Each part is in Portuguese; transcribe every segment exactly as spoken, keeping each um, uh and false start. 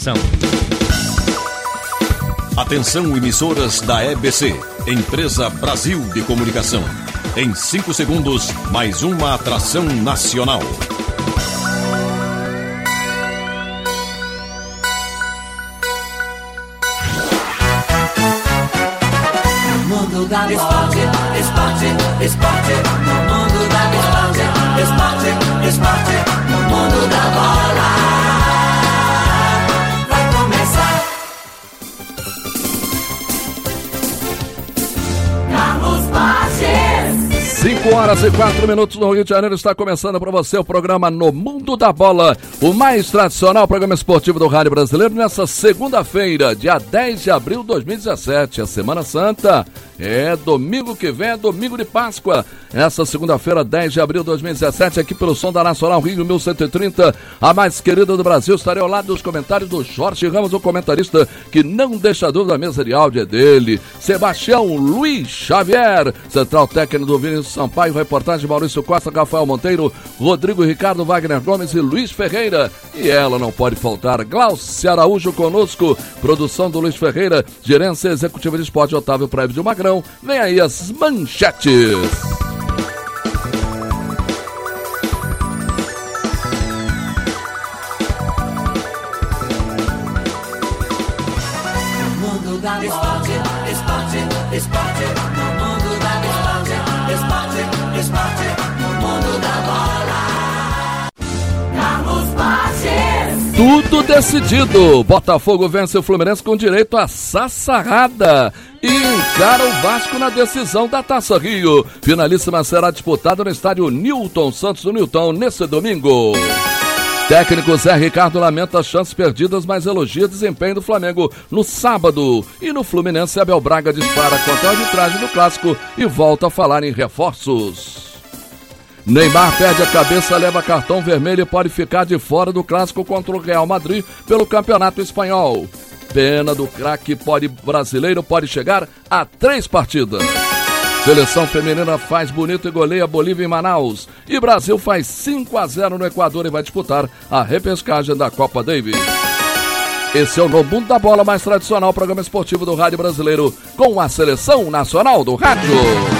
Atenção, emissoras da E B C, Empresa Brasil de Comunicação. Em cinco segundos, mais uma atração nacional. No mundo da esporte, esporte, esporte. No mundo da esporte, esporte, esporte. No mundo da bola. cinco horas e quatro minutos no Rio de Janeiro, está começando para você o programa No Mundo da Bola, o mais tradicional programa esportivo do Rádio Brasileiro, nessa segunda-feira, dia dez de abril de dois mil e dezessete, a Semana Santa. É domingo que vem, é domingo de Páscoa. Essa segunda-feira, dez de abril de dois mil e dezessete, aqui pelo som da Nacional Rio mil cento e trinta, a mais querida do Brasil. Estarei ao lado dos comentários do Jorge Ramos, o comentarista que não deixa dúvida, a mesa de áudio é dele. Sebastião Luiz Xavier, central técnico do Vinícius Sampaio, reportagem de Maurício Costa, Rafael Monteiro, Rodrigo Ricardo, Wagner Gomes e Luiz Ferreira. E ela não pode faltar, Glaucia Araújo conosco, produção do Luiz Ferreira, gerência executiva de esporte Otávio Prévio de Magrão. Vem aí as manchetes. No mundo da esporte, esporte, esporte. No mundo da esporte, esporte, esporte. No mundo da bola. Carlos Bastos. Tudo decidido. Botafogo vence o Fluminense com direito a sassarrada e encara o Vasco na decisão da Taça Rio. Finalíssima será disputada no estádio Newton Santos do Newton nesse domingo. Técnico Zé Ricardo lamenta as chances perdidas, mas elogia o desempenho do Flamengo no sábado. E no Fluminense, Abel Braga dispara contra a arbitragem do Clássico e volta a falar em reforços. Neymar perde a cabeça, leva cartão vermelho e pode ficar de fora do Clássico contra o Real Madrid pelo Campeonato Espanhol. Pena do craque pode, brasileiro pode chegar a três partidas. Seleção feminina faz bonito e goleia Bolívia em Manaus. E Brasil faz cinco a zero no Equador e vai disputar a repescagem da Copa Davis. Esse é o No Mundo da Bola, mais tradicional programa esportivo do Rádio Brasileiro, com a Seleção Nacional do Rádio.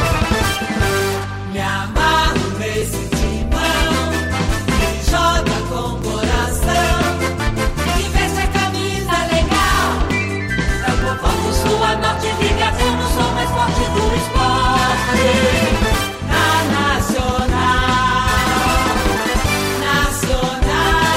Me amarro nesse timão, que joga com coração, que veste a camisa legal. É o povão do sul a norte de Brasil, no som mais forte do esporte. Na Nacional, Nacional,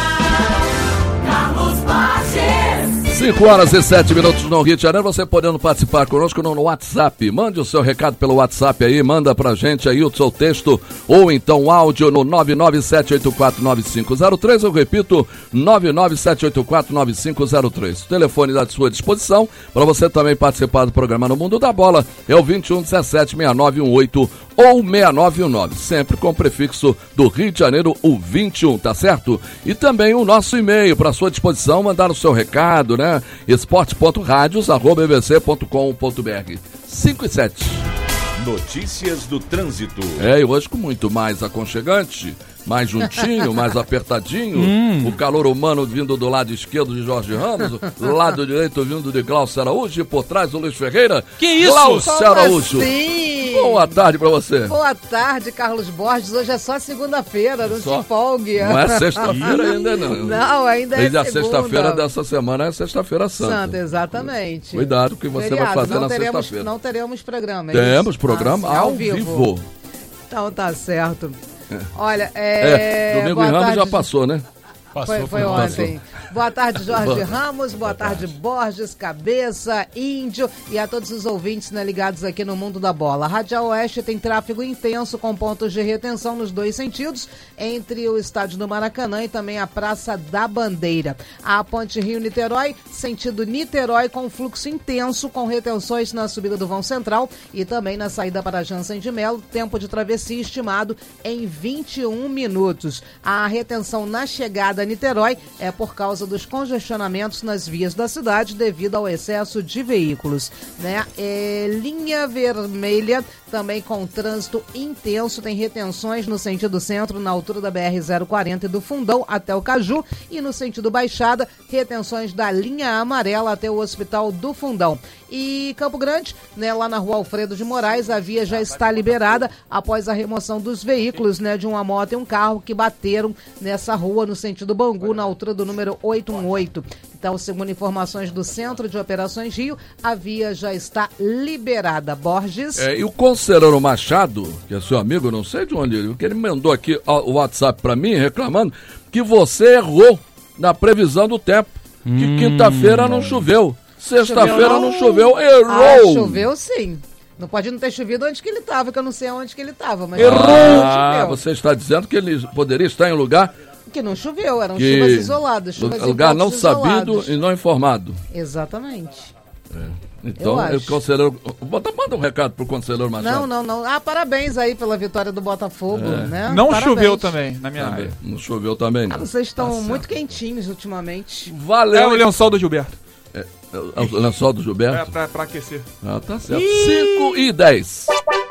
Carlos Bastos. cinco horas e sete minutos no Rio de Janeiro, você podendo participar conosco no, no WhatsApp. Mande o seu recado pelo WhatsApp aí, manda pra gente aí o seu texto ou então áudio no nove nove sete oito quatro nove cinco zero três, eu repito, nove nove sete oito quatro nove cinco zero três. O telefone à sua disposição para você também participar do programa No Mundo da Bola é o vinte e um dezessete sessenta e nove dezoito ou sessenta e nove dezenove, sempre com o prefixo do Rio de Janeiro, o vinte e um, tá certo? E também o nosso e-mail para sua disposição, mandar o seu recado, né? esporte ponto radios arroba e b c ponto com ponto b r. cinco e sete. Notícias do trânsito. É, e hoje com muito mais aconchegante, mais juntinho, mais apertadinho. Hum. O calor humano vindo do lado esquerdo de Jorge Ramos, do lado direito vindo de Glaucia Araújo e por trás do Luiz Ferreira. Que isso? Glaucia Araújo. Assim? Boa tarde pra você. Boa tarde, Carlos Borges. Hoje é só segunda-feira, não Só? se empolgue. Não é sexta-feira ainda não. Não, ainda é Desde a segunda. sexta-feira dessa semana é sexta-feira santa. Santa, exatamente. Cuidado que você Feriado, vai fazer não na teremos, sexta-feira. Não teremos programa. é Temos isso? programa Ah, sim, ao vivo. Então tá certo. Olha, É, é... domingo boa e Ramos tarde, já passou, né? Passou, Foi, foi passou. ontem. Boa tarde, Jorge Ramos. Boa tarde, Borges, Cabeça, Índio e a todos os ouvintes, né, ligados aqui no Mundo da Bola. A Radial Oeste tem tráfego intenso com pontos de retenção nos dois sentidos, entre o estádio do Maracanã e também a Praça da Bandeira. A Ponte Rio-Niterói, sentido Niterói, com fluxo intenso, com retenções na subida do vão central e também na saída para Jansen de Melo. Tempo de travessia estimado em vinte e um minutos. A retenção na chegada a Niterói é por causa dos congestionamentos nas vias da cidade devido ao excesso de veículos, né? É, linha vermelha também com trânsito intenso, tem retenções no sentido centro, na altura da B R zero quarenta e do Fundão até o Caju, e no sentido Baixada, retenções da linha amarela até o Hospital do Fundão. E Campo Grande, né, lá na rua Alfredo de Moraes, a via já está liberada após a remoção dos veículos, né, de uma moto e um carro que bateram nessa rua no sentido Bangu, na altura do número oito um oito. Então, segundo informações do Centro de Operações Rio, a via já está liberada. Borges? É, e o conselheiro Machado, que é seu amigo, não sei de onde ele, que ele mandou aqui o WhatsApp para mim, reclamando que você errou na previsão do tempo, que hum. quinta-feira não choveu, sexta-feira não... não choveu, errou! Ah, choveu sim. Não pode não ter chovido onde que ele estava, que eu não sei onde que ele estava, mas errou! Ah, você está dizendo que ele poderia estar em lugar... Que não choveu, eram que chuvas isoladas. Chuvas lugar não isolados. Sabido e não informado. Exatamente. É. Então, o conselheiro... Manda um recado pro conselheiro Machado. Não, não, não. Ah, parabéns aí pela vitória do Botafogo, é. né? Não parabéns. Choveu também, na minha também. área. Não choveu também, não. Ah, vocês estão tá muito quentinhos ultimamente. Valeu. É o lençol do Gilberto. É, é o lençol do Gilberto? É, pra, pra aquecer. Ah, tá certo. cinco e dez.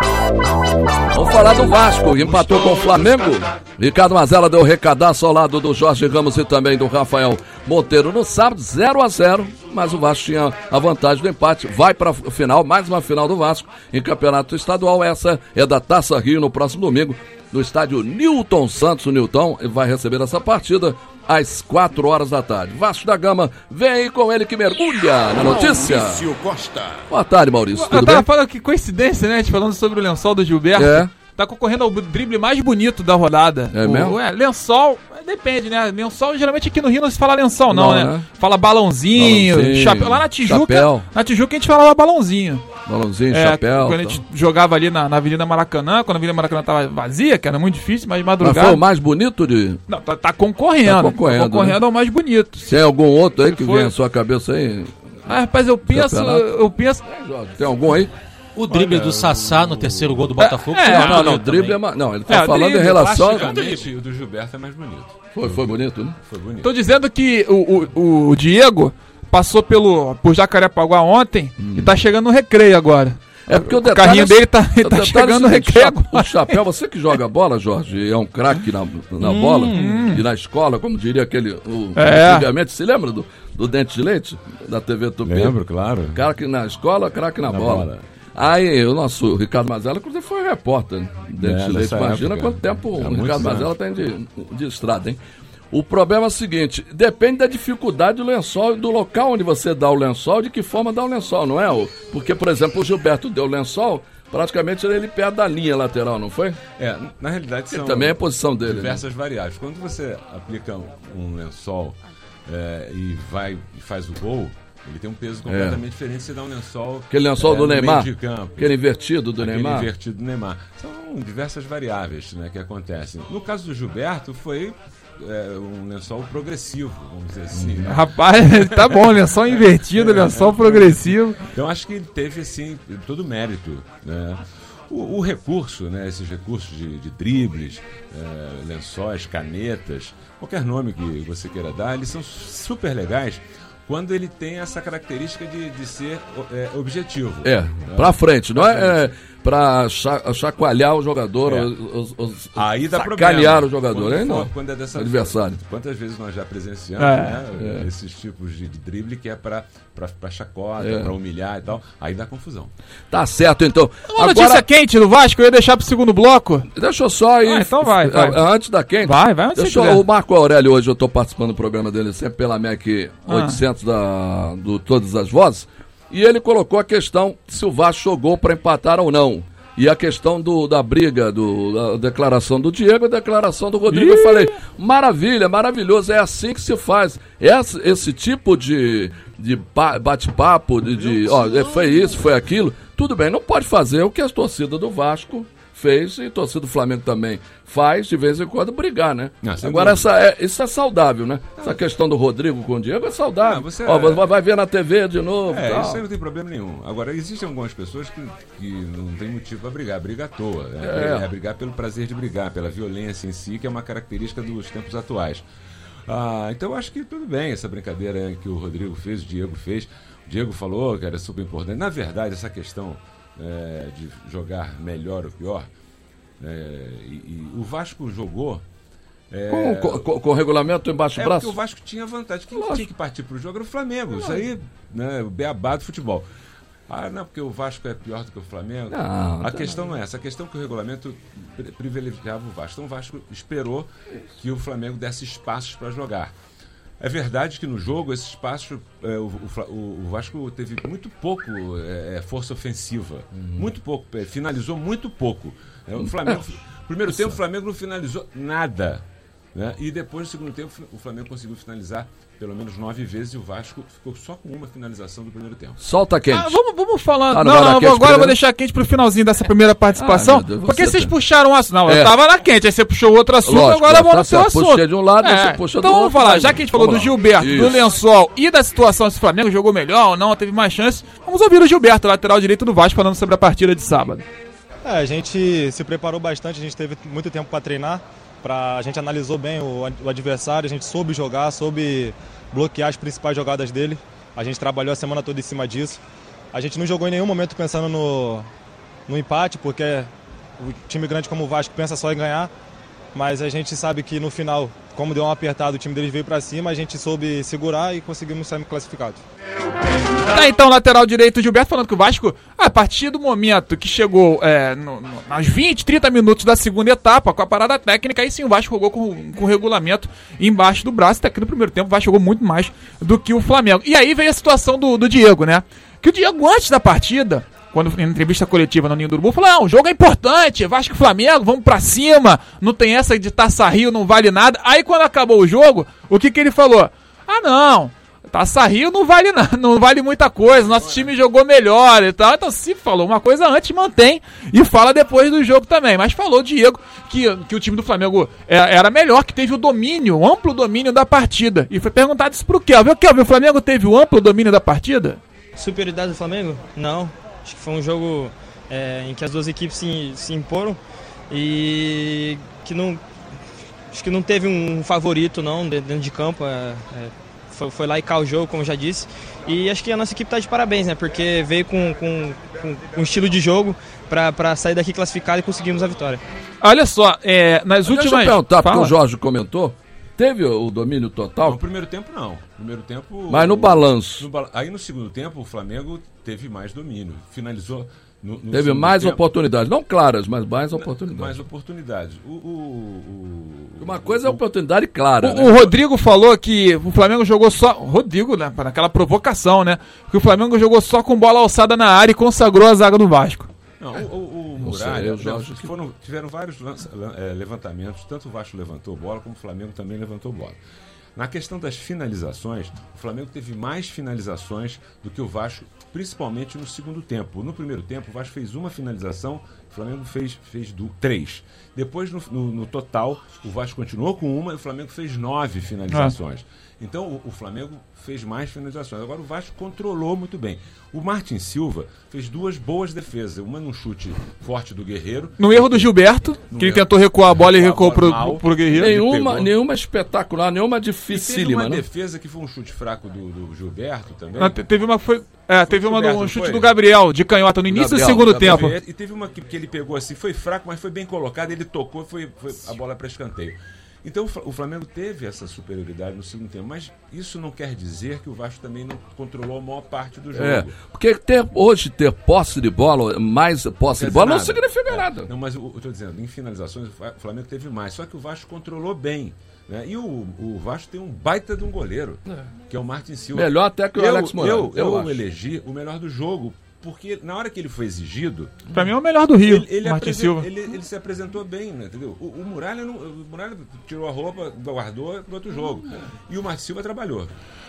Vamos falar do Vasco, empatou com o Flamengo. Ricardo Mazella deu recadaço ao lado do Jorge Ramos e também do Rafael Monteiro no sábado, zero a zero, mas o Vasco tinha a vantagem do empate. Vai para a final, mais uma final do Vasco em campeonato estadual. Essa é da Taça Rio no próximo domingo, no estádio Newton Santos. O Newton vai receber essa partida às quatro horas da tarde. Vasco da Gama, vem aí com ele que mergulha na notícia. Maurício Costa. Boa tarde, Maurício. Tudo Eu tava bem? falando que coincidência, né? A gente falando sobre o lençol do Gilberto. É. Tá concorrendo ao drible mais bonito da rodada. É o, mesmo? É, lençol, depende, né? Lençol, geralmente aqui no Rio não se fala lençol, não, Não, né? né? Fala balãozinho, Balãozinho, chapéu. Lá na Tijuca, chapéu. na Tijuca a gente falava balãozinho. Balãozinho, É, chapéu. quando a gente jogava ali na, na Avenida Maracanã, quando a Avenida Maracanã tava vazia, que era muito difícil, mas de Mas madrugada... foi o mais bonito de... Não, tá, tá concorrendo. Tá concorrendo, Tá concorrendo né? ao mais bonito. Tem algum outro aí que Foi. vem à sua cabeça aí? Ah, rapaz, eu penso... Campeonato? Eu penso... Tem algum aí? O drible Olha, do Sassá no terceiro gol do É, Botafogo. é, foi Não, muito não, não, o bonito drible é também. mais... Não, ele tá É, o falando drible, em relação... Plasticamente, o do Gilberto é mais bonito. Foi, foi bonito, né? Foi bonito. Tô dizendo que o, o, o Diego passou pelo, por Jacarepaguá ontem Hum. e tá chegando no recreio agora. É porque o O detalhe carrinho é- dele tá, ele o tá detalhe chegando no é o seguinte, recreio cha- agora. O chapéu, você que joga bola, Jorge, é um craque na, na bola e na escola, como diria aquele... O, É. Antigamente, se lembra do, do Dente de Leite? Da T V Tupi? Lembro, claro. Craque na escola, craque na, Na bola. bola. Aí o nosso Ricardo Mazella, inclusive, foi repórter do Dente É, de Leite. nessa Imagina época. quanto tempo Há o muitos Ricardo anos. Mazella tem de, de estrada, hein? O problema é o seguinte, depende da dificuldade do lençol, do local onde você dá o lençol, de que forma dá o lençol, não é? Porque, por exemplo, o Gilberto deu o lençol, praticamente ele perto da linha lateral, não foi? É, na realidade são Também é a posição dele, né? diversas variáveis. Quando você aplica um, um lençol é, e vai e faz o gol, ele tem um peso completamente diferente de você dar um lençol. Aquele lençol é, do no meio Neymar, de campo. aquele invertido do Aquele Neymar. invertido do Neymar. São diversas variáveis, né, que acontecem. No caso do Gilberto, foi é, um lençol progressivo, vamos dizer assim. né? Rapaz, tá bom, lençol invertido, lençol progressivo. Então acho que ele teve assim todo o mérito, né? O, o recurso, né? Esses recursos de, de dribles, é, lençóis, canetas, qualquer nome que você queira dar, eles são super legais quando ele tem essa característica de, de ser é, objetivo. É, pra frente, não é, é pra cha- chacoalhar o jogador, É. os, os, Aí dá sacanear problema. o jogador, quando hein? for- Não. Quando é dessa Adversário. Quantas vezes nós já presenciamos, É, né? Esses tipos de drible que é pra, pra, pra chacota, É. pra humilhar e tal. Aí dá confusão. Tá certo, então. Uma notícia quente do Vasco, eu ia deixar pro segundo bloco. Deixa eu só aí. Ah, então vai, vai. Ah, Antes da quente. Vai, vai onde você Deixa eu, quiser. o Marco Aurélio, hoje eu tô participando do programa dele sempre pela M E C Ah. oitocentos da, do Todas as Vozes. E ele colocou a questão se o Vasco jogou para empatar ou não. E a questão do, da briga, do, da declaração do Diego e a declaração do Rodrigo. Ih! Eu falei, maravilha, maravilhoso, é assim que se faz. Esse, esse tipo de, de pa- bate-papo, de, de ó, foi isso, foi aquilo, tudo bem, não pode fazer o que a torcida do Vasco fez e a torcida do Flamengo também faz, de vez em quando, brigar, né? Não, sem Agora, dúvida. essa é, isso é saudável, né? Essa questão do Rodrigo com o Diego é saudável. Ah, você Ó, é- vai, vai ver na T V de novo. É, tal. isso aí não tem problema nenhum. Agora, existem algumas pessoas que, que não tem motivo para brigar, briga à toa. Né? É. É brigar pelo prazer de brigar, pela violência em si, que é uma característica dos tempos atuais. Ah, então eu acho que tudo bem essa brincadeira que o Rodrigo fez, o Diego fez. O Diego falou que era super importante. Na verdade, essa questão é, de jogar melhor ou pior. É, e, e o Vasco jogou... É, Com, com, com o regulamento embaixo do é braço? porque o Vasco tinha vantagem. Quem Lógico. tinha que partir para o jogo era o Flamengo. Isso aí, né, o beabá do futebol. Ah, não, porque o Vasco é pior do que o Flamengo. Não, a tá questão não é essa. A questão é que o regulamento pri- privilegiava o Vasco. Então o Vasco esperou que o Flamengo desse espaços para jogar. É verdade que no jogo, esses espaços, é, o, o, o Vasco teve muito pouco é, força ofensiva. Uhum. Muito pouco. É, finalizou muito pouco. É, o Flamengo, no primeiro tempo, o Flamengo não finalizou nada. Né? E depois, no segundo tempo, o Flamengo conseguiu finalizar pelo menos nove vezes e o Vasco ficou só com uma finalização do primeiro tempo. Solta quente. Ah, vamos, vamos falar. Ah, não, não, não, quente agora eu vou primeiro. deixar quente pro finalzinho dessa primeira participação. Ah, meu Deus, porque você vocês tá- puxaram um assunto. Não, É. eu tava na quente, aí você puxou outro assunto, Lógico, agora tá vamos no seu certo. assunto. Puxei de um lado, você puxa Então do vamos outro, falar, vai. já que a gente falou Vamos do lá. Gilberto, do Isso. Lençol e da situação se o Flamengo jogou melhor ou não, teve mais chance, vamos ouvir o Gilberto, lateral direito do Vasco, falando sobre a partida de sábado. É, a gente se preparou bastante, a gente teve muito tempo para treinar, pra, a gente analisou bem o, o adversário, a gente soube jogar, soube bloquear as principais jogadas dele. A gente trabalhou a semana toda em cima disso. A gente não jogou em nenhum momento pensando no, no empate, porque o time grande como o Vasco pensa só em ganhar. Mas a gente sabe que no final, como deu um apertado, o time deles veio para cima, a gente soube segurar e conseguimos sair classificados. Tá, então, lateral direito, Gilberto, falando que o Vasco, a partir do momento que chegou é, no, no, nas vinte, trinta minutos da segunda etapa, com a parada técnica, aí sim o Vasco jogou com, com o regulamento embaixo do braço, até que no primeiro tempo o Vasco jogou muito mais do que o Flamengo. E aí veio a situação do, do Diego, né? Que o Diego, antes da partida, quando em entrevista coletiva no Ninho do Urubu, falou, não, o jogo é importante, Vasco e Flamengo, vamos pra cima, não tem essa de Taça Rio, não vale nada. Aí quando acabou o jogo, o que que ele falou? Ah, não, Taça Rio não vale nada, não vale muita coisa, nosso time jogou melhor e tal. Então se falou uma coisa antes, mantém e fala depois do jogo também. Mas falou o Diego que, que o time do Flamengo é, era melhor, que teve o domínio, o amplo domínio da partida. E foi perguntado isso pro Kelvin. O Kelvin, o Flamengo teve o amplo domínio da partida? Superioridade do Flamengo? Não. Acho que foi um jogo é, em que as duas equipes se, se imporam e que não, acho que não teve um favorito não dentro de campo. É, é, foi, foi lá e cá o jogo, como eu já disse. E acho que a nossa equipe está de parabéns, né? Porque veio com, com, com, com um estilo de jogo para sair daqui classificado e conseguimos a vitória. Olha só, é, nas Deixa últimas... eu perguntar, porque Fala. o Jorge comentou, teve o domínio total? No primeiro tempo, não. No primeiro tempo... Mas no o- balanço. no bala- Aí no segundo tempo, o Flamengo teve mais domínio. Finalizou... No, no Teve segundo mais tempo, oportunidades, não claras, mas mais oportunidades. mais oportunidades. O, o- o- Uma coisa é oportunidade clara, O, né? o Rodrigo falou que o Flamengo jogou só... Rodrigo, né? Naquela provocação, né? Que o Flamengo jogou só com bola alçada na área e consagrou a zaga do Vasco. Não, o, o, o Não sei, Muralha, eu já acho não, que- foram, tiveram vários lança- lan- eh, levantamentos, tanto o Vasco levantou bola, como o Flamengo também levantou bola. Na questão das finalizações, o Flamengo teve mais finalizações do que o Vasco, principalmente no segundo tempo. No primeiro tempo, o Vasco fez uma finalização, o Flamengo fez, fez do, três. Depois, no, no, no total, o Vasco continuou com uma e o Flamengo fez nove finalizações. Então, o, o Flamengo fez mais finalizações. Agora, o Vasco controlou muito bem. O Martin Silva fez duas boas defesas. Uma num chute forte do Guerreiro. No erro do Gilberto, No que ele erro. tentou recuar a bola e Recuou recuou a pro, bola mal. pro Guerreiro. Nenhuma, pegou. nenhuma espetacular, nenhuma E teve dificílima, uma né? defesa que foi um chute fraco do, do Gilberto também. Não, te- teve uma que foi. É, teve uma Gilberto, no não chute foi? do Gabriel, de canhota, no início Gabriel, do segundo Gabriel. tempo. E teve uma que, que ele pegou assim, foi fraco, mas foi bem colocado, ele tocou, foi, foi a bola para escanteio. Então o Fla- o Flamengo teve essa superioridade no segundo tempo, mas isso não quer dizer que o Vasco também não controlou a maior parte do jogo. É, porque ter, hoje ter posse de bola, mais posse Quer de bola, não dizer significa É, nada. Não, mas eu estou dizendo, em finalizações, o Fa- o Flamengo teve mais, só que o Vasco controlou bem. Né? E o, o Vasco tem um baita de um goleiro, que é o Martin Silva. Melhor até que o eu, Alex Moraes, Eu, eu eu, acho. elegi o melhor do jogo, porque na hora que ele foi exigido, Pra mim é o melhor do Rio, ele, ele, Martin apresen- Silva. ele- ele se apresentou bem, né, entendeu? O, o, Muralha não, o Muralha tirou a roupa, guardou no outro jogo. E o Martin Silva trabalhou.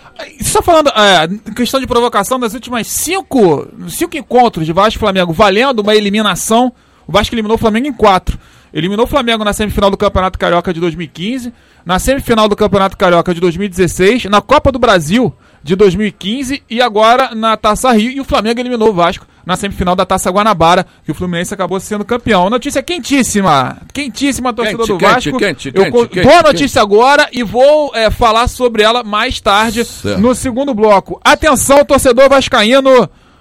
Só falando, é, em questão de provocação, das últimas cinco, cinco encontros de Vasco e Flamengo valendo uma eliminação, o Vasco eliminou o Flamengo em quatro. Eliminou o Flamengo na semifinal do Campeonato Carioca de dois mil e quinze, na semifinal do Campeonato Carioca de dois mil e dezesseis, na Copa do Brasil de dois mil e quinze e agora na Taça Rio. E o Flamengo eliminou o Vasco na semifinal da Taça Guanabara, que o Fluminense acabou sendo campeão. Notícia quentíssima, quentíssima, torcedor Quente, do quente, Vasco. quente, Eu quente, co- quente, dou a quente. notícia agora e vou é, falar sobre ela mais tarde Certo. no segundo bloco. Atenção, torcedor vascaíno,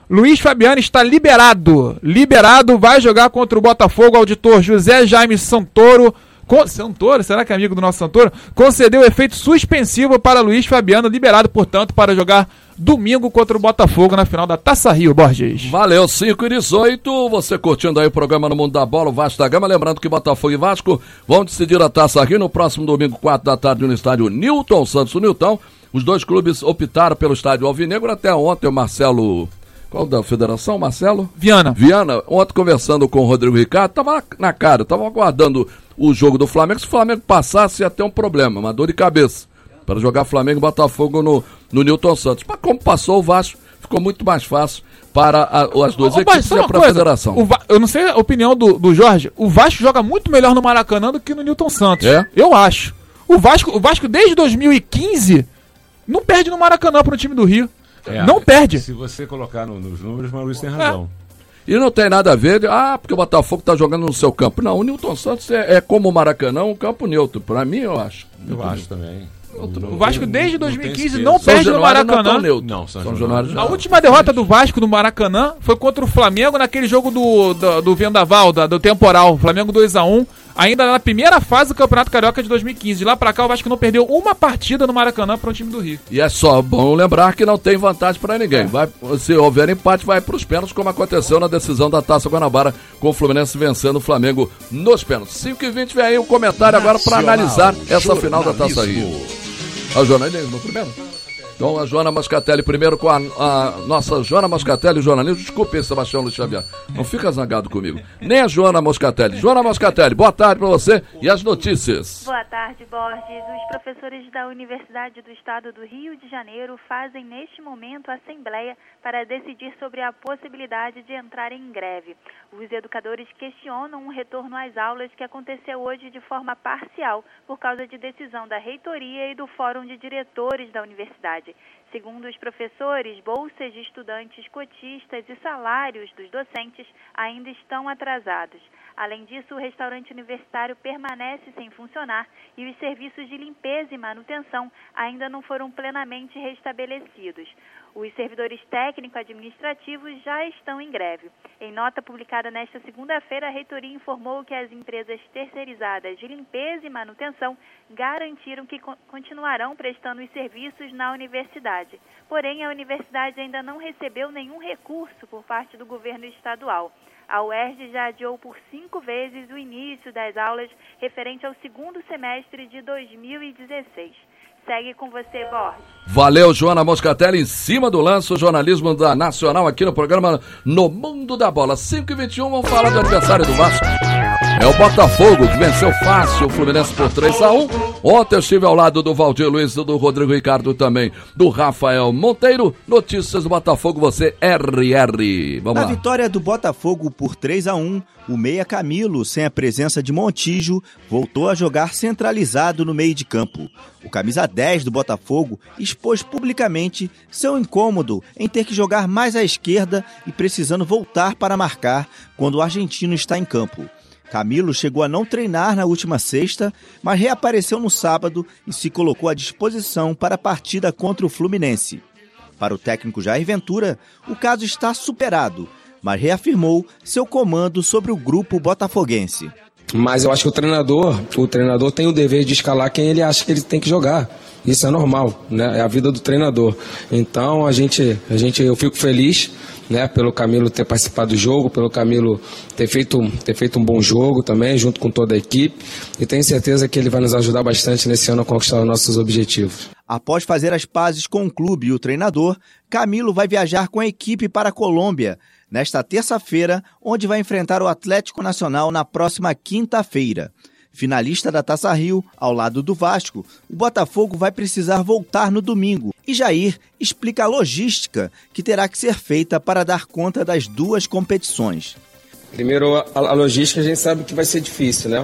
Luiz Fabiano está liberado. Liberado, vai jogar contra o Botafogo. Auditor José Jaime Santoro. Con... Santoro, será que é amigo do nosso Santoro? Concedeu efeito suspensivo para Luiz Fabiano. Liberado, portanto, para jogar domingo contra o Botafogo na final da Taça Rio, Borges. Valeu, cinco e dezoito. Você curtindo aí o programa No Mundo da Bola, o Vasco da Gama. Lembrando que Botafogo e Vasco vão decidir a Taça Rio no próximo domingo, quatro da tarde, no estádio Newton Santos, o Newton. Os dois clubes optaram pelo estádio Alvinegro. Até ontem o Marcelo... Qual da federação, Marcelo? Viana. Viana, ontem conversando com o Rodrigo Ricardo, tava na cara, tava aguardando o jogo do Flamengo. Se o Flamengo passasse, ia ter um problema, uma dor de cabeça, para jogar Flamengo e Botafogo no, no Newton Santos. Mas como passou o Vasco, ficou muito mais fácil para a, as duas Ô, equipes e para a federação. O Va- eu não sei a opinião do, do Jorge, o Vasco joga muito melhor no Maracanã do que no Newton Santos. É? Eu acho. O Vasco, o Vasco desde dois mil e quinze não perde no Maracanã para o time do Rio. É, não perde. Se você colocar no, nos números, o Maurício tem razão. E não tem nada a ver, de, ah, porque o Botafogo está jogando no seu campo. Não, o Newton Santos é, é como o Maracanã, um campo neutro. Para mim, eu acho. Eu acho também. O Vasco desde dois mil e quinze não não tem perde no Januário não é Maracanã. tão neutro. Não, São São Januário Januário A já- última derrota do Vasco no Maracanã foi contra o Flamengo naquele jogo do, do, do Vendaval, da, do Temporal. Flamengo dois a um, ainda na primeira fase do Campeonato Carioca de dois mil e quinze. De lá pra cá o Vasco não perdeu uma partida no Maracanã para o time do Rio. E é só bom lembrar que não tem vantagem para ninguém. Vai, se houver empate, vai para os pênaltis, como aconteceu na decisão da Taça Guanabara, com o Fluminense vencendo o Flamengo nos pênaltis. cinco e vinte, vem aí o comentário agora para analisar essa final da Taça Rio. A jornalismo no primeiro? Então a Joana Moscatelli primeiro com a, a nossa Joana Moscatelli, jornalismo. Desculpe, Sebastião Luiz Xavier. Não fica zangado comigo. Nem a Joana Moscatelli. Joana Moscatelli, boa tarde para você e as notícias. Boa tarde, Borges. Os professores da Universidade do Estado do Rio de Janeiro fazem neste momento assembleia para decidir sobre a possibilidade de entrar em greve. Os educadores questionam um retorno às aulas que aconteceu hoje de forma parcial por causa de decisão da reitoria e do Fórum de Diretores da Universidade. Segundo os professores, bolsas de estudantes cotistas e salários dos docentes ainda estão atrasados. Além disso, o restaurante universitário permanece sem funcionar e os serviços de limpeza e manutenção ainda não foram plenamente restabelecidos. Os servidores técnico-administrativos já estão em greve. Em nota publicada nesta segunda-feira, a reitoria informou que as empresas terceirizadas de limpeza e manutenção garantiram que co- continuarão prestando os serviços na universidade. Porém, a universidade ainda não recebeu nenhum recurso por parte do governo estadual. A U E R J já adiou por cinco vezes o início das aulas referente ao segundo semestre de dois mil e dezesseis. Segue com você, Borges. Valeu, Joana Moscatelli, em cima do lance, o jornalismo da Nacional aqui no programa No Mundo da Bola. cinco e vinte e um, vamos falar do aniversário do Vasco. É o Botafogo, que venceu fácil o Fluminense por três a um. Ontem eu estive ao lado do Valdir Luiz, do Rodrigo Ricardo também, do Rafael Monteiro. Notícias do Botafogo, você R R. Vamos Na lá. vitória do Botafogo por três a um, o meia Camilo, sem a presença de Montijo, voltou a jogar centralizado no meio de campo. O camisa dez do Botafogo expôs publicamente seu incômodo em ter que jogar mais à esquerda e precisando voltar para marcar quando o argentino está em campo. Camilo chegou a não treinar na última sexta, mas reapareceu no sábado e se colocou à disposição para a partida contra o Fluminense. Para o técnico Jair Ventura, o caso está superado, mas reafirmou seu comando sobre o grupo botafoguense. Mas eu acho que o treinador, o treinador tem o dever de escalar quem ele acha que ele tem que jogar. Isso é normal, né? É a vida do treinador. Então a gente, a gente, eu fico feliz, né, pelo Camilo ter participado do jogo, pelo Camilo ter feito, ter feito um bom jogo também, junto com toda a equipe. E tenho certeza que ele vai nos ajudar bastante nesse ano a conquistar os nossos objetivos. Após fazer as pazes com o clube e o treinador, Camilo vai viajar com a equipe para a Colômbia nesta terça-feira, onde vai enfrentar o Atlético Nacional na próxima quinta-feira. Finalista da Taça Rio, ao lado do Vasco, o Botafogo vai precisar voltar no domingo. E Jair explica a logística que terá que ser feita para dar conta das duas competições. Primeiro, a, a logística a gente sabe que vai ser difícil, né?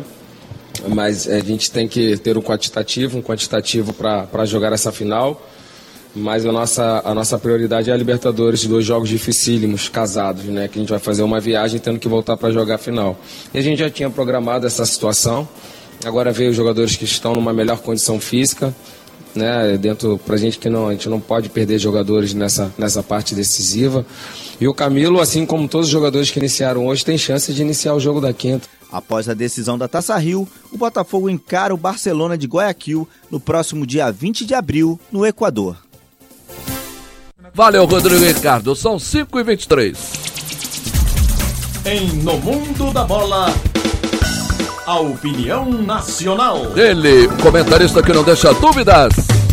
Mas a gente tem que ter um quantitativo, um quantitativo para jogar essa final. Mas a nossa, a nossa prioridade é a Libertadores, dois jogos dificílimos, casados, né? Que a gente vai fazer uma viagem tendo que voltar para jogar a final. E a gente já tinha programado essa situação. Agora veio os jogadores que estão numa melhor condição física. né? Dentro pra gente que não, a gente não pode perder jogadores nessa, nessa parte decisiva. E o Camilo, assim como todos os jogadores que iniciaram hoje, tem chance de iniciar o jogo da quinta. Após a decisão da Taça Rio, o Botafogo encara o Barcelona de Guayaquil no próximo dia vinte de abril, no Equador. Valeu, Rodrigo Ricardo. São cinco e vinte e três. Em No Mundo da Bola, a opinião nacional. Ele, o comentarista que não deixa dúvidas.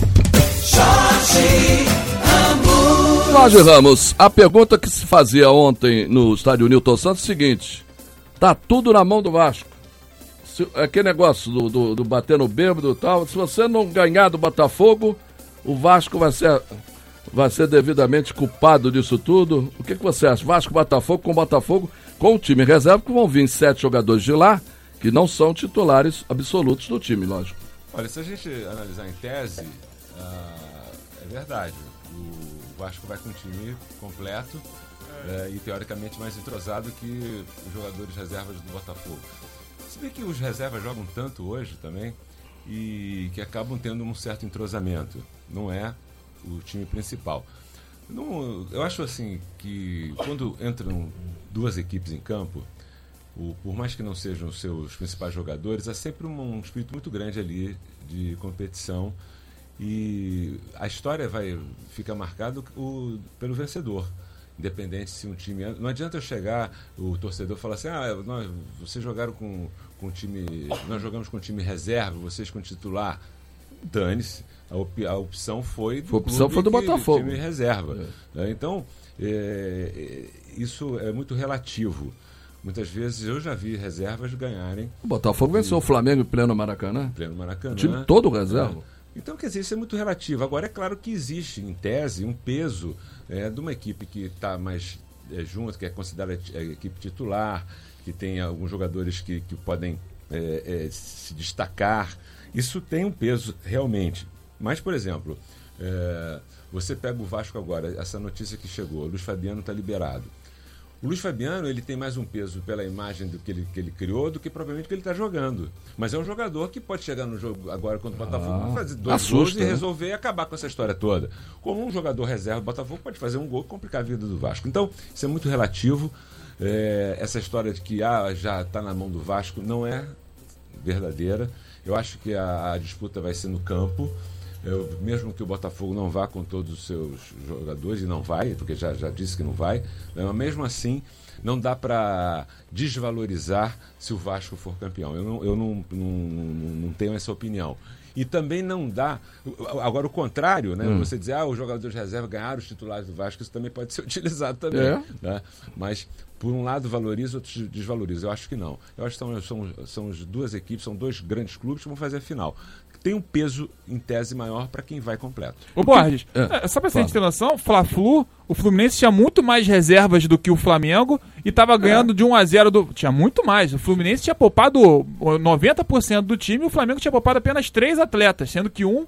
Jorge Ramos. Jorge Ramos, a pergunta que se fazia ontem no estádio Newton Santos é o seguinte: tá tudo na mão do Vasco. Se, aquele negócio do, do, do bater no bêbado e tal, se você não ganhar do Botafogo, o Vasco vai ser, vai ser devidamente culpado disso tudo. O que, que você acha? Vasco, Botafogo com Botafogo, com o time reserva, que vão vir sete jogadores de lá, que não são titulares absolutos do time, lógico. Olha, se a gente analisar em tese, ah, é verdade. O Vasco vai com o time completo é, e teoricamente mais entrosado que os jogadores reservas do Botafogo. Se bem que os reservas jogam tanto hoje também e que acabam tendo um certo entrosamento. Não é o time principal. Não, eu acho assim que quando entram duas equipes em campo, o, por mais que não sejam os seus principais jogadores, há sempre um, um espírito muito grande ali de competição e a história vai ficar marcada o, pelo vencedor. Independente se um time... Não adianta eu chegar, o torcedor falar assim, ah, nós, vocês jogaram com, com time... Nós jogamos com time reserva, vocês com titular. Dane-se. A, op, a opção foi do, a opção foi do que, Botafogo. time reserva. É. Então, é, isso é muito relativo. Muitas vezes eu já vi reservas ganharem. O Botafogo e, venceu o Flamengo em pleno Maracanã. Pleno Maracanã. O time todo reserva. É. Então, quer dizer, isso é muito relativo. Agora, é claro que existe, em tese, um peso é, de uma equipe que está mais é, junto, que é considerada a equipe titular, que tem alguns jogadores que, que podem é, é, se destacar. Isso tem um peso, realmente. Mas, por exemplo, é, você pega o Vasco agora, essa notícia que chegou, o Luiz Fabiano está liberado. O Luiz Fabiano, ele tem mais um peso pela imagem do que ele, que ele criou do que provavelmente que ele está jogando. Mas é um jogador que pode chegar no jogo agora contra o Botafogo, ah, fazer dois assusta, gols e né? resolver e acabar com essa história toda. Como um jogador reserva do Botafogo pode fazer um gol e complicar a vida do Vasco. Então, isso é muito relativo. É, essa história de que ah, já está na mão do Vasco não é verdadeira. Eu acho que a, a disputa vai ser no campo. Eu, mesmo que o Botafogo não vá com todos os seus jogadores, e não vai, porque já, já disse que não vai, né? Mas mesmo assim, não dá para desvalorizar se o Vasco for campeão. Eu não, eu não, não, não tenho essa opinião. E também não dá... Agora, o contrário, né? Hum. Você dizer, ah, os jogadores de reserva ganharam os titulares do Vasco, isso também pode ser utilizado também. É. Né? Mas, por um lado, valoriza, outro desvaloriza. Eu acho que não. Eu acho que são, são, são as duas equipes, são dois grandes clubes que vão fazer a final. Tem um peso, em tese, maior para quem vai completo. Ô Borges, é, só pra você ter noção, Fla-Flu, o Fluminense tinha muito mais reservas do que o Flamengo e tava ganhando é. de um a zero do... Tinha muito mais. O Fluminense tinha poupado noventa por cento do time e o Flamengo tinha poupado apenas três atletas, sendo que um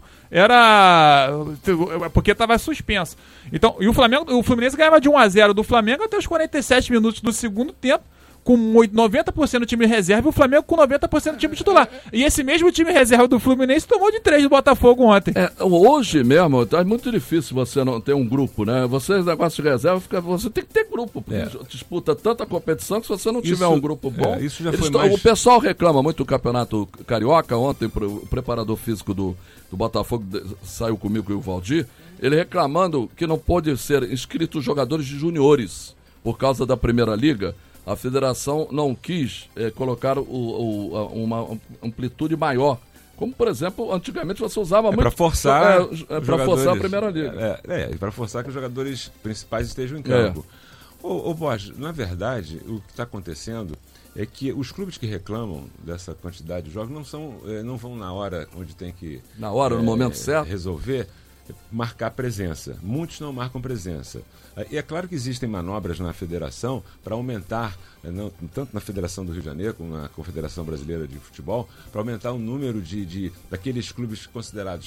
era... porque tava suspenso. Então, e o Flamengo, o Fluminense ganhava de um a zero do Flamengo até os quarenta e sete minutos do segundo tempo, com noventa por cento do time reserva e o Flamengo com noventa por cento do time titular. E esse mesmo time reserva do Fluminense tomou de três do Botafogo ontem. É, hoje mesmo, é muito difícil você não ter um grupo, né? Você, negócio de reserva, fica, você tem que ter grupo, porque é. disputa tanta competição que se você não tiver isso, um grupo bom... É, isso já foi mais... O pessoal reclama muito do Campeonato Carioca. Ontem, o preparador físico do, do Botafogo saiu comigo e o Valdir, ele reclamando que não pode ser inscritos jogadores de juniores por causa da Primeira Liga. A federação não quis é, colocar o, o, a, uma amplitude maior. Como, por exemplo, antigamente você usava é muito... Para forçar, é, é para forçar a Primeira Liga. É, é, é para forçar que os jogadores principais estejam em campo. É. Ô, ô Borges, na verdade, o que está acontecendo é que os clubes que reclamam dessa quantidade de jogos não, são, é, não vão na hora onde tem que... Na hora, é, no momento certo. Resolver, marcar presença. Muitos não marcam presença. E é claro que existem manobras na federação para aumentar, não, tanto na Federação do Rio de Janeiro como na Confederação Brasileira de Futebol, para aumentar o número de, de, daqueles clubes considerados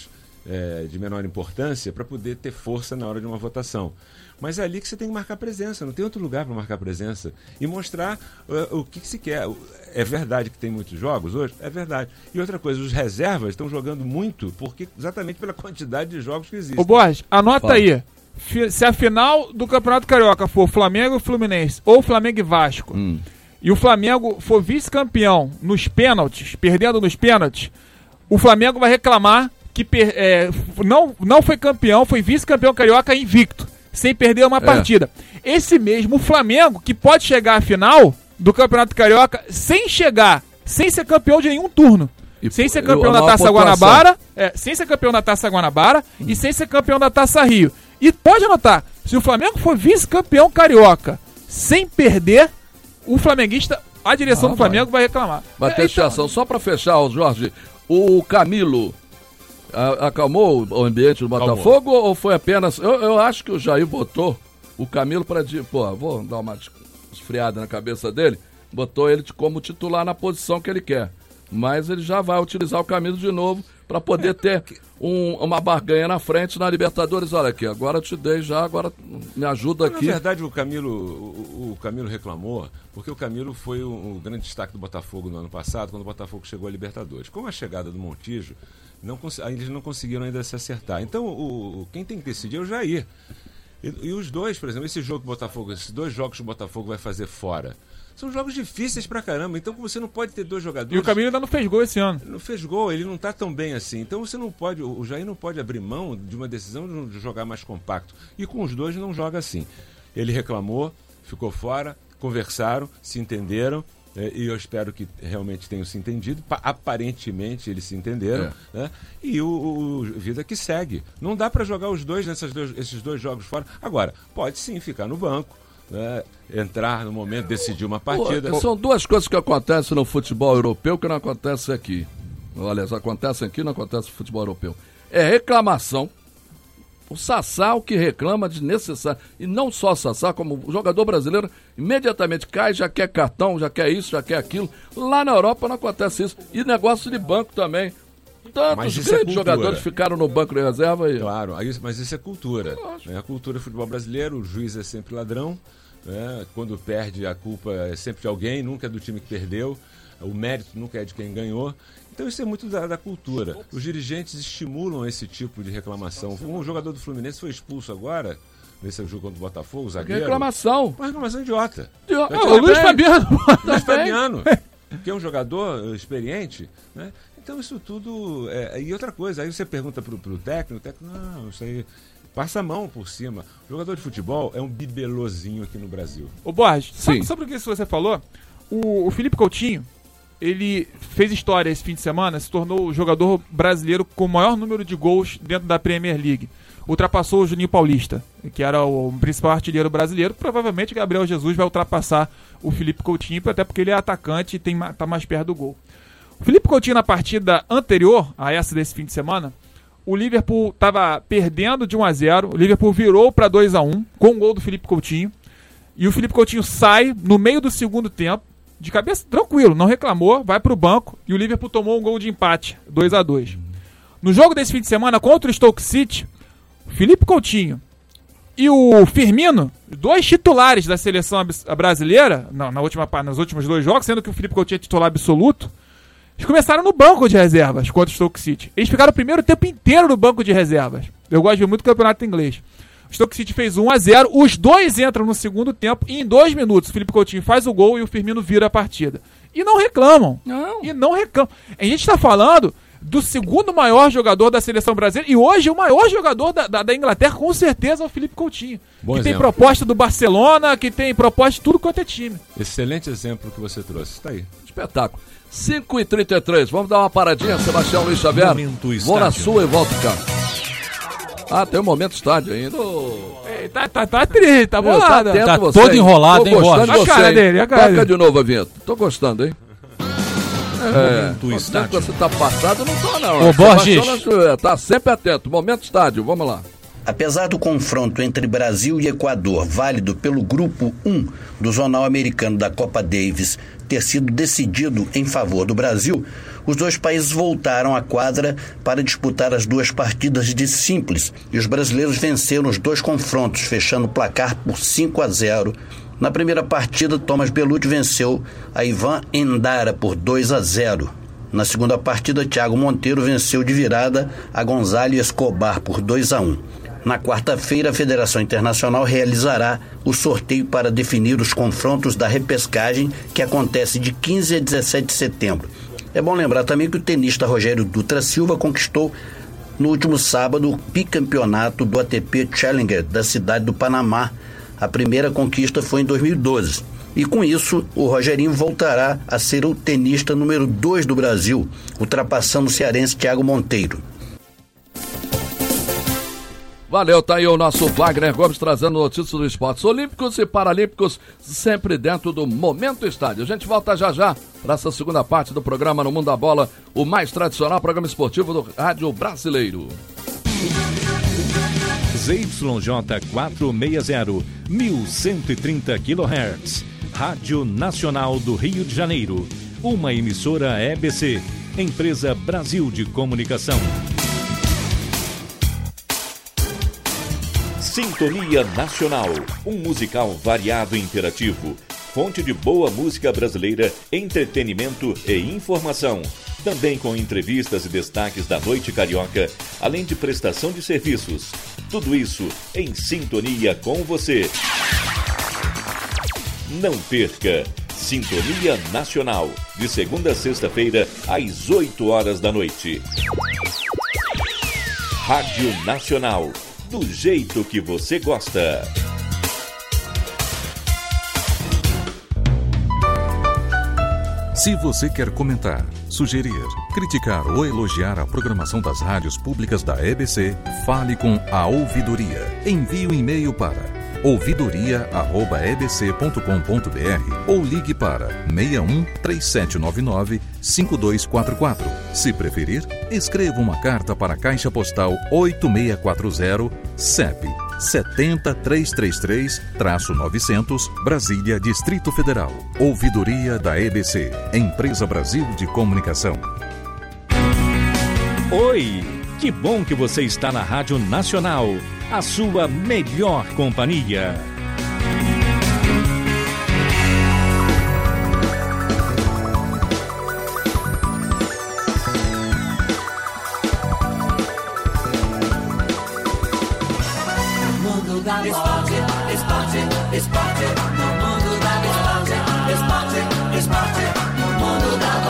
é, de menor importância para poder ter força na hora de uma votação. Mas é ali que você tem que marcar presença, não tem outro lugar para marcar presença e mostrar uh, o que, que se quer. É verdade que tem muitos jogos hoje? É verdade. E outra coisa, os reservas estão jogando muito porque, exatamente pela quantidade de jogos que existem. Ô Borges, anota Fala. aí. Se a final do Campeonato Carioca for Flamengo e Fluminense ou Flamengo e Vasco, hum. e o Flamengo for vice-campeão nos pênaltis, perdendo nos pênaltis, o Flamengo vai reclamar que per, é, não, não foi campeão, foi vice-campeão carioca invicto, sem perder uma É. partida. Esse mesmo Flamengo que pode chegar à final do Campeonato Carioca sem chegar, sem ser campeão de nenhum turno. E sem ser p- campeão a da maior Taça pontuação. Guanabara, é, sem ser campeão da Taça Guanabara Hum. e sem ser campeão da Taça Rio. E pode anotar, se o Flamengo for vice-campeão carioca sem perder, o flamenguista, a direção Ah, do Flamengo vai reclamar. Vai ter É, chação. Só para fechar, ó, Jorge, o Camilo a- acalmou o ambiente do Botafogo ou foi apenas... Eu, eu acho que o Jair botou o Camilo para... Pô, vou dar uma esfriada na cabeça dele. Botou ele de- como titular na posição que ele quer. Mas ele já vai utilizar o Camilo de novo para poder ter um- uma barganha na frente na Libertadores. Olha aqui, agora eu te dei já, agora me ajuda aqui. Na verdade, o Camilo, o, o Camilo reclamou, porque o Camilo foi o, o grande destaque do Botafogo no ano passado, quando o Botafogo chegou à Libertadores. Com a chegada do Montijo, não, cons- eles não conseguiram ainda se acertar. Então, o, o- quem tem que decidir é o Jair. E, e os dois, por exemplo, esse jogo que o Botafogo, esses dois jogos que o Botafogo vai fazer fora, são jogos difíceis pra caramba. Então, você não pode ter dois jogadores... E o Camilo ainda não fez gol esse ano. Não fez gol, ele não está tão bem assim. Então você não pode, o Jair não pode abrir mão de uma decisão de jogar mais compacto. E com os dois não joga assim. Ele reclamou, ficou fora, conversaram, se entenderam. É, e eu espero que realmente tenham se entendido. Pa- aparentemente eles se entenderam. É. Né? E o, o- o vida que segue. Não dá para jogar os dois nesses dois, esses dois jogos fora. Agora, pode sim ficar no banco. Né? Entrar no momento, decidir uma partida. Pô, são duas coisas que acontecem no futebol europeu que não acontecem aqui. Olha, acontecem aqui, não acontece no futebol europeu. É reclamação. O Sassá, o que reclama de necessário. E não só o Sassá, como o jogador brasileiro, imediatamente cai, já quer cartão, já quer isso, já quer aquilo. Lá na Europa não acontece isso. E negócio de banco também. Tantos Mas isso é grandes cultura. jogadores ficaram no banco de reserva. E... Claro, aí- mas isso é cultura. Né? A cultura do futebol brasileiro, o juiz é sempre ladrão. Né? Quando perde, a culpa é sempre de alguém, nunca é do time que perdeu. O mérito nunca é de quem ganhou. Então isso é muito da, da cultura. Os dirigentes estimulam esse tipo de reclamação. Um jogador do Fluminense foi expulso agora, nesse jogo contra o Botafogo, o zagueiro. Reclamação. Uma reclamação idiota. Idiota. Já Ah, tinha o Luiz bem. Fabiano. Luiz Também. Fabiano, que é um jogador experiente, né? Então isso tudo... É... E outra coisa, aí você pergunta pro, pro técnico, o técnico, não, isso aí... Passa a mão por cima. O jogador de futebol é um bibelozinho aqui no Brasil. Ô Borges, sabe, Sim. sobre o que você falou? O, o Felipe Coutinho, ele fez história esse fim de semana, se tornou o jogador brasileiro com o maior número de gols dentro da Premier League. Ultrapassou o Juninho Paulista, que era o principal artilheiro brasileiro. Provavelmente Gabriel Jesus vai ultrapassar o Felipe Coutinho, até porque ele é atacante e tem, ma- tá mais perto do gol. O Felipe Coutinho, na partida anterior a essa desse fim de semana, o Liverpool estava perdendo de um a zero, o Liverpool virou para dois a um com o gol do Felipe Coutinho. E o Felipe Coutinho sai no meio do segundo tempo, de cabeça tranquilo, não reclamou, vai pro banco e o Liverpool tomou um gol de empate, dois a dois. No jogo desse fim de semana contra o Stoke City, o Felipe Coutinho e o Firmino, dois titulares da seleção abs- brasileira, na, na última, pa- nos últimos dois jogos, sendo que o Felipe Coutinho é titular absoluto, eles começaram no banco de reservas contra o Stoke City. Eles ficaram o primeiro tempo inteiro no banco de reservas. Eu gosto de ver muito o campeonato inglês. O Stoke City fez um a zero, os dois entram no segundo tempo e em dois minutos o Felipe Coutinho faz o gol e o Firmino vira a partida. E não reclamam. Não. E não reclamam. A gente está falando do segundo maior jogador da seleção brasileira e hoje o maior jogador da, da, da Inglaterra com certeza é o Felipe Coutinho. Bom que tem exemplo. proposta do Barcelona, que tem proposta de tudo quanto é time. Excelente exemplo que você trouxe. Está aí. Espetáculo. cinco e trinta e três, vamos dar uma paradinha, Sebastião Luiz Xavier. Momento Vou na estádio. sua e volto cá. Ah, tem um momento estádio ainda. Ô. Ei, tá, tá, tá triste, tá Tá bolada. atento Tá você, todo hein? enrolado, Tô hein, gostando Borges? de A você, cara hein? dele, a cara Toca dele. de novo a vinheta. Tô gostando, hein? É, Momento tô estádio. você tá passado, não tô não. Ô, Borges. Sebastião, tá sempre atento. Momento estádio, vamos lá. Apesar do confronto entre Brasil e Equador, válido pelo Grupo um do Zonal Americano da Copa Davis, ter sido decidido em favor do Brasil, os dois países voltaram à quadra para disputar as duas partidas de simples e os brasileiros venceram os dois confrontos, fechando o placar por cinco a zero. Na primeira partida, Thomas Bellucci venceu a Ivan Endara por dois a zero. Na segunda partida, Thiago Monteiro venceu de virada a Gonzalo Escobar por dois a um. Na quarta-feira, a Federação Internacional realizará o sorteio para definir os confrontos da repescagem, que acontece de quinze a dezessete de setembro. É bom lembrar também que o tenista Rogério Dutra Silva conquistou no último sábado o bicampeonato do A T P Challenger da cidade do Panamá. A primeira conquista foi em dois mil e doze. E com isso, o Rogerinho voltará a ser o tenista número dois do Brasil, ultrapassando o cearense Thiago Monteiro. Valeu, tá aí o nosso Wagner Gomes trazendo notícias dos esportes olímpicos e paralímpicos, sempre dentro do Momento Estádio. A gente volta já já para essa segunda parte do programa No Mundo da Bola, o mais tradicional programa esportivo do rádio brasileiro. Z Y J quatrocentos e sessenta, mil cento e trinta quilohertz, Rádio Nacional do Rio de Janeiro, uma emissora E B C, Empresa Brasil de Comunicação. Sintonia Nacional, um musical variado e interativo, fonte de boa música brasileira, entretenimento e informação. Também com entrevistas e destaques da noite carioca, além de prestação de serviços. Tudo isso em sintonia com você. Não perca Sintonia Nacional, de segunda a sexta-feira, às oito horas da noite. Rádio Nacional, do jeito que você gosta. Se você quer comentar, sugerir, criticar ou elogiar a programação das rádios públicas da E B C, fale com a Ouvidoria. Envie um e-mail para ouvidoria arroba e b c ponto com ponto b r ou ligue para seis um três sete nove nove cinco dois quatro quatro. Se preferir, escreva uma carta para a Caixa Postal oito seis quatro zero, C E P sete zero três três três novecentos, Brasília, Distrito Federal. Ouvidoria da E B C, Empresa Brasil de Comunicação. Oi, que bom que você está na Rádio Nacional, a sua melhor companhia. Mundo da esporte, esporte, esporte, no mundo da esporte, esporte, esporte, no mundo da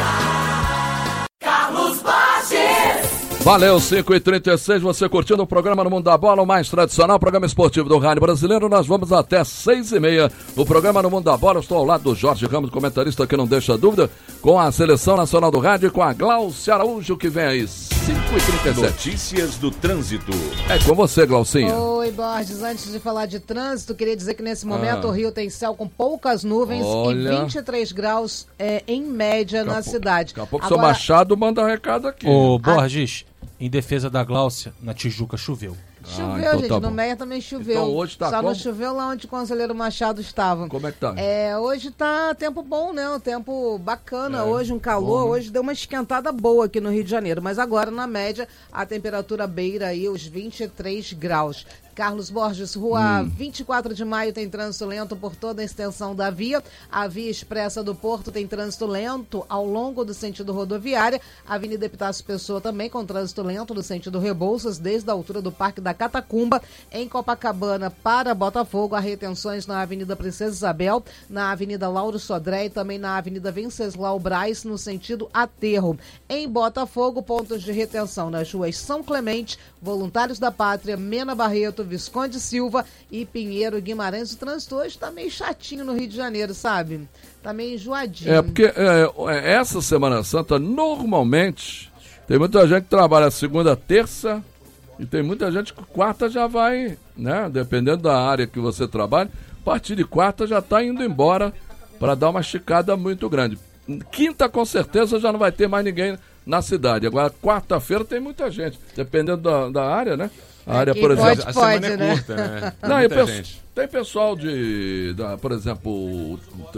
bola. Carlos Borges. Valeu, cinco e trinta e seis, você curtindo o programa No Mundo da Bola, o mais tradicional programa esportivo do rádio brasileiro. Nós vamos até seis e meia. O programa No Mundo da Bola, eu estou ao lado do Jorge Ramos, comentarista que não deixa dúvida, com a Seleção Nacional do Rádio e com a Glaucia Araújo, que vem aí, cinco e trinta e sete. Notícias do trânsito. É com você, Glaucinha. Oi, Borges. Antes de falar de trânsito, queria dizer que nesse momento Ah. o Rio tem céu com poucas nuvens Olha. e vinte e três graus é, em média na cidade. Daqui a pouco o seu Machado manda um recado aqui. Ô, Borges, em defesa da Gláucia, na Tijuca choveu. Choveu, Ah, então gente. tá no bom. Meia também choveu. Então hoje tá Só como? não choveu lá onde o conselheiro Machado estava. Como é que tá? É, hoje tá tempo bom, né? Um tempo bacana. É, hoje um calor. bom, né? Hoje deu uma esquentada boa aqui no Rio de Janeiro. Mas agora, na média, a temperatura beira aí os vinte e três graus. Carlos Borges, rua Hum. vinte e quatro de maio tem trânsito lento por toda a extensão da via. A via expressa do Porto tem trânsito lento ao longo do sentido rodoviária. A Avenida Epitácio Pessoa também com trânsito lento no sentido Rebouças, desde a altura do Parque da Catacumba. Em Copacabana para Botafogo, há retenções na Avenida Princesa Isabel, na Avenida Lauro Sodré e também na Avenida Venceslau Braz, no sentido Aterro. Em Botafogo, pontos de retenção nas ruas São Clemente, Voluntários da Pátria, Mena Barreto, Visconde Silva e Pinheiro Guimarães. O trânsito hoje tá meio chatinho no Rio de Janeiro, sabe? Tá meio enjoadinho. É, porque é, essa Semana Santa, normalmente, tem muita gente que trabalha segunda, terça, e tem muita gente que quarta já vai, né? Dependendo da área que você trabalha, a partir de quarta já tá indo embora para dar uma esticada muito grande. Quinta, com certeza, já não vai ter mais ninguém na cidade. Agora, quarta-feira tem muita gente, dependendo da, da área, né? A área, Quem por exemplo... pode, a pode, semana né? é curta, né? Não, e Muita pe- gente. tem pessoal de, da, por exemplo, o,